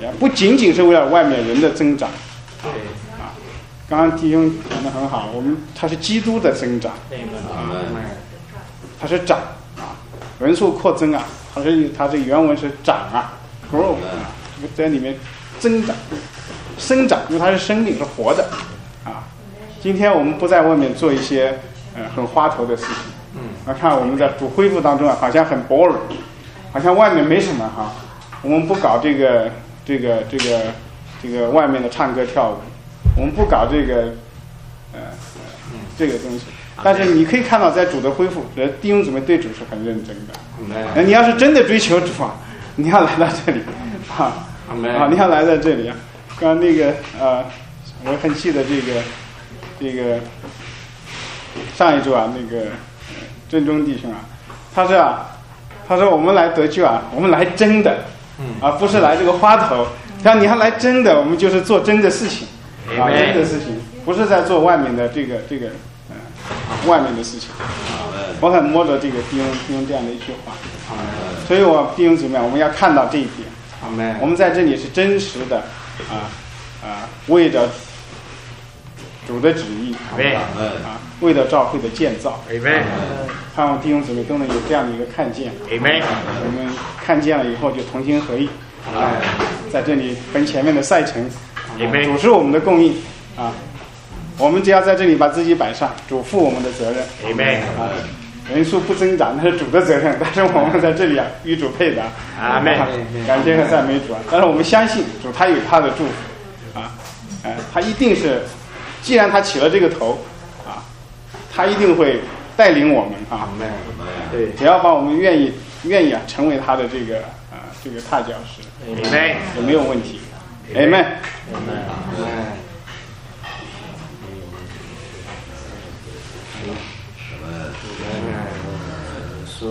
不仅仅是为了外面人的增长。啊，刚刚弟兄讲得很好，我们它是基督的增长，啊，它是长啊，人数扩增啊，它是它这原文是长啊 ，grow 啊，在里面增长、生长，因为它是生命，是活的啊。今天我们不在外面做一些呃很花头的事情，嗯，啊，看我们在主恢复当中啊，好像很 boring， 好像外面没什么哈，我们不搞这个这个这个这个外面的唱歌跳舞，我们不搞这个呃这个东西。但是你可以看到，在主的恢复，弟兄姊妹对主是很认真的。嗯、你要是真的追求主啊，你要来到这里啊，啊，你要来到这里啊。刚刚那个呃，我很记得这个这个上一周啊，那个正中弟兄啊，他说啊，他说我们来得救啊，我们来真的，啊，不是来这个花头。像你要来真的，我们就是做真的事情，啊，真的事情，不是在做外面的这个这个。外面的事情，我很摸着这个弟兄弟兄这样的一句话，所以我弟兄姊妹，我们要看到这一点。我们在这里是真实的啊啊，为着主的旨意啊，为了教会的建造，盼望弟兄姊妹都能有这样的一个看见。我们看见了以后就同心合意啊，在这里奔前面的赛程，主是我们的供应啊。我们只要在这里把自己摆上，主负我们的责任。Amen。啊，人数不增长那是主的责任，但是我们在这里啊，与主配搭。Amen。感谢和赞美主啊！但是我们相信主，他有他的祝福啊，哎、呃，他一定是，既然他起了这个头啊，他一定会带领我们啊。对，只要把我们愿意愿意啊，成为他的这个啊、呃、这个踏脚石。Amen。也没有问题。Amen。Amen。 主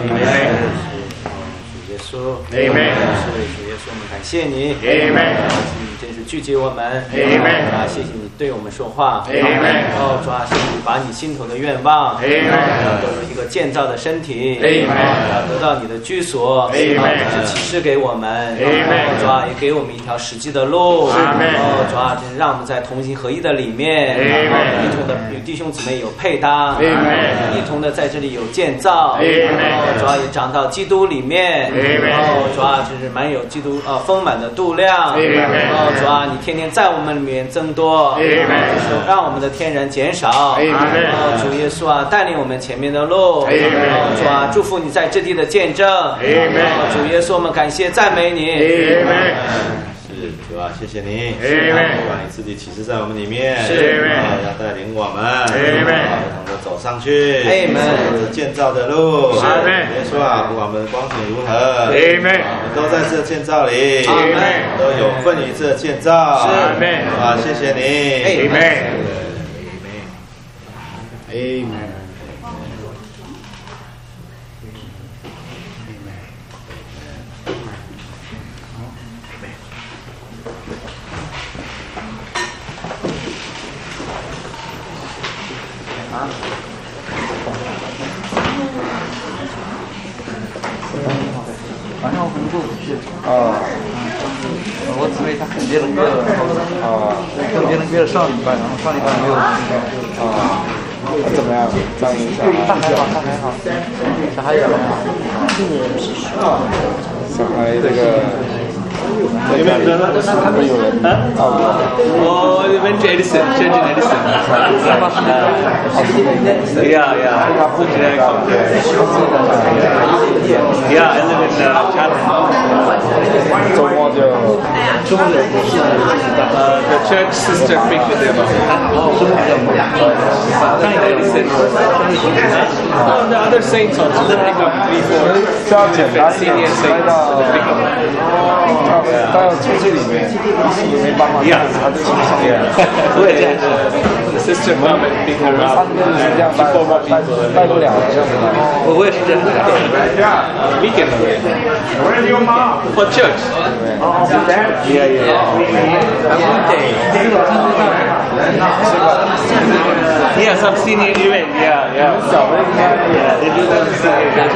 耶稣，阿门。主耶稣，我们感谢你，阿门。你真是拒绝我们，阿门。啊，谢谢你对我们说话，阿门。哦，主啊，谢谢你把你心头的愿望，阿门。要得一个建造的身体，阿门。要得到你的居所，阿门。是启示给我们，阿门。主啊，也给我们一条实际的路，阿门。哦，主啊，让我们在同心合一的里面，阿门。一同的与弟兄姊妹有配搭，阿门。一同的在这里有建造，阿门。主啊，也长到基督里面。哦，主啊，就是满有基督呃丰满的度量。哦，主啊，你天天在我们里面增多，就是让我们的天然减少。哦，主耶稣啊，带领我们前面的路。哦，主啊，祝福你在这地的见证。哦，主耶稣，我们感谢赞美你。 是主啊，谢谢你，把你自己启示在我们里面，啊，要带领我们，啊，不同的走上去，建造的路，耶稣啊，不管我们光景如何，我们都在这建造里，都有份于这建造，啊，谢谢你，Amen。 晚上我可能过不去。啊。我姊妹她跟别人约了，啊，跟别人约了上礼拜，然后上礼拜没有。啊。他怎么样？张英小孩？他还好，他还好。小孩也还好。小孩这个。你们有人啊？ Oh, we went to Edison, Shenzhen Edison. Yeah, yeah. Yeah, I live in uh, Chatham. 周末就呃 the church sister picked with them. Not in Edison. Oh, the other saints also pick up three, four different senior saints. Pick up. 他要住这里面，一起也没办法，他都挺想的。 我也这样子。The sister mom and pick her up. 三个人是这样带，带不了这样子的。 我我也是这样子。Weekend away. Where's your mom? for church. Oh, for that? Yeah, yeah. Yeah, some senior event. Yeah, yeah. Yeah, they do that senior event.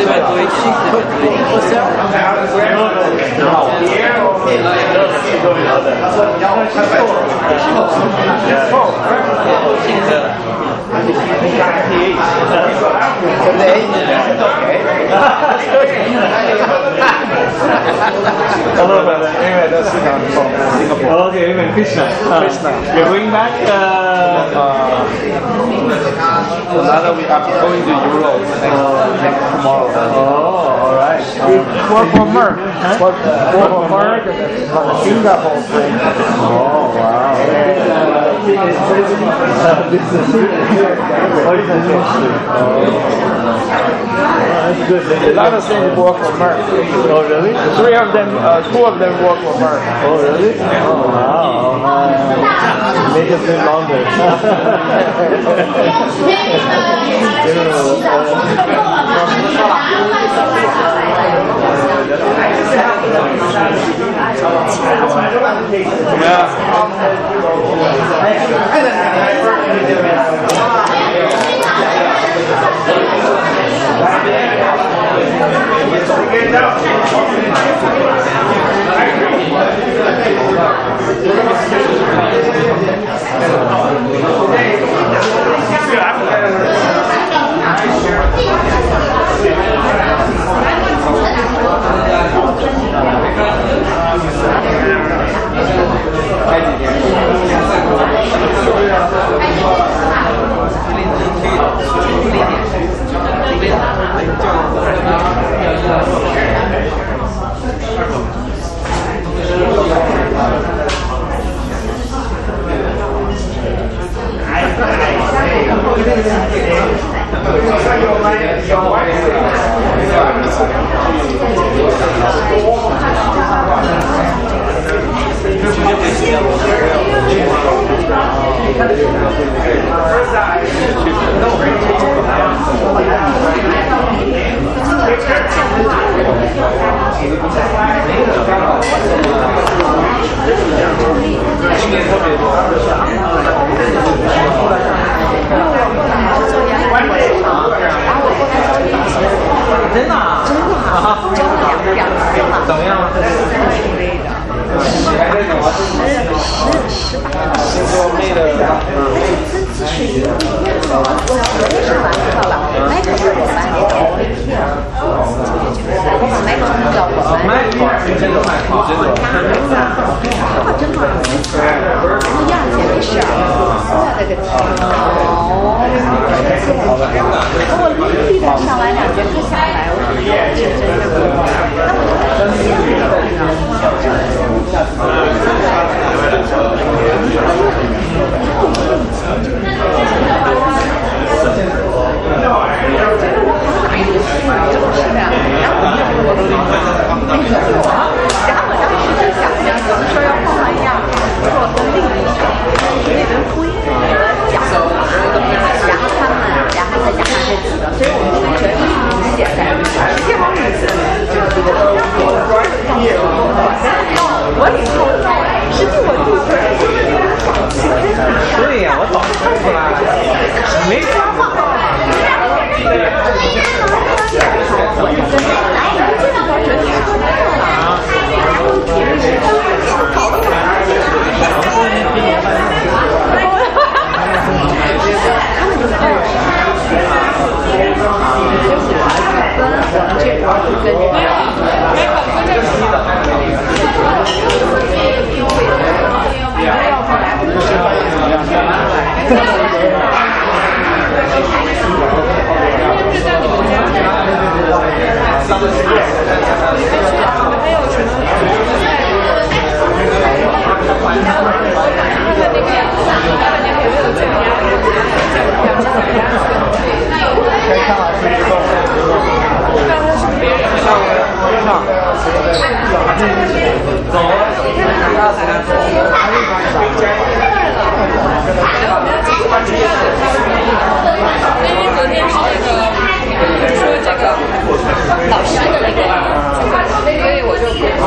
Hello, brother. Anyway, that's Singapore. Okay, even Krishna. Krishna. You're going back? Uh, uh, another week after going to Europe next, next tomorrow. Oh, all right. Work for Merck. Huh? Work, work for Merck and Singapore. Oh, wow. This is that's good. A lot of things work for Merck. Oh, really? Three of them, uh, two of them work for Merck. Oh, really? Oh, wow. Uh, make it live longer.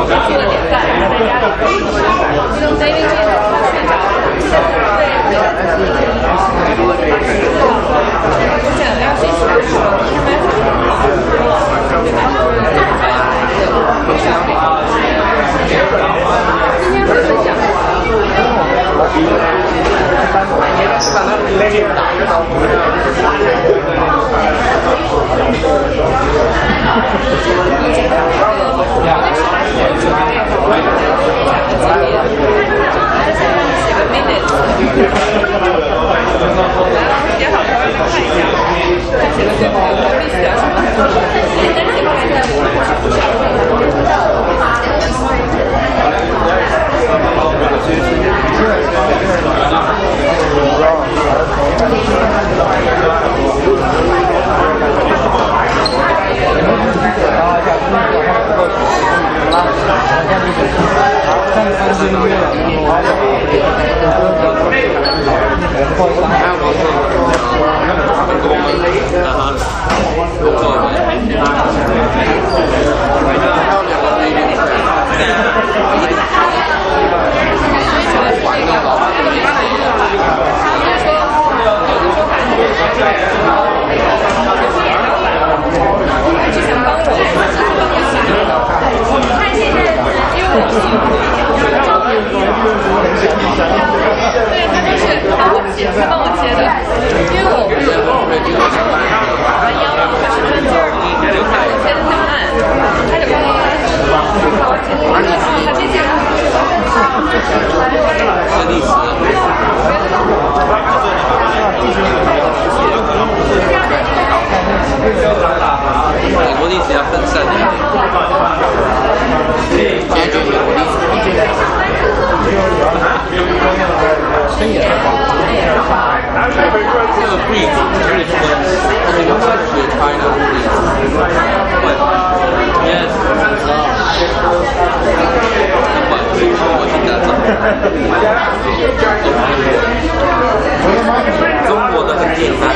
中国的很简单。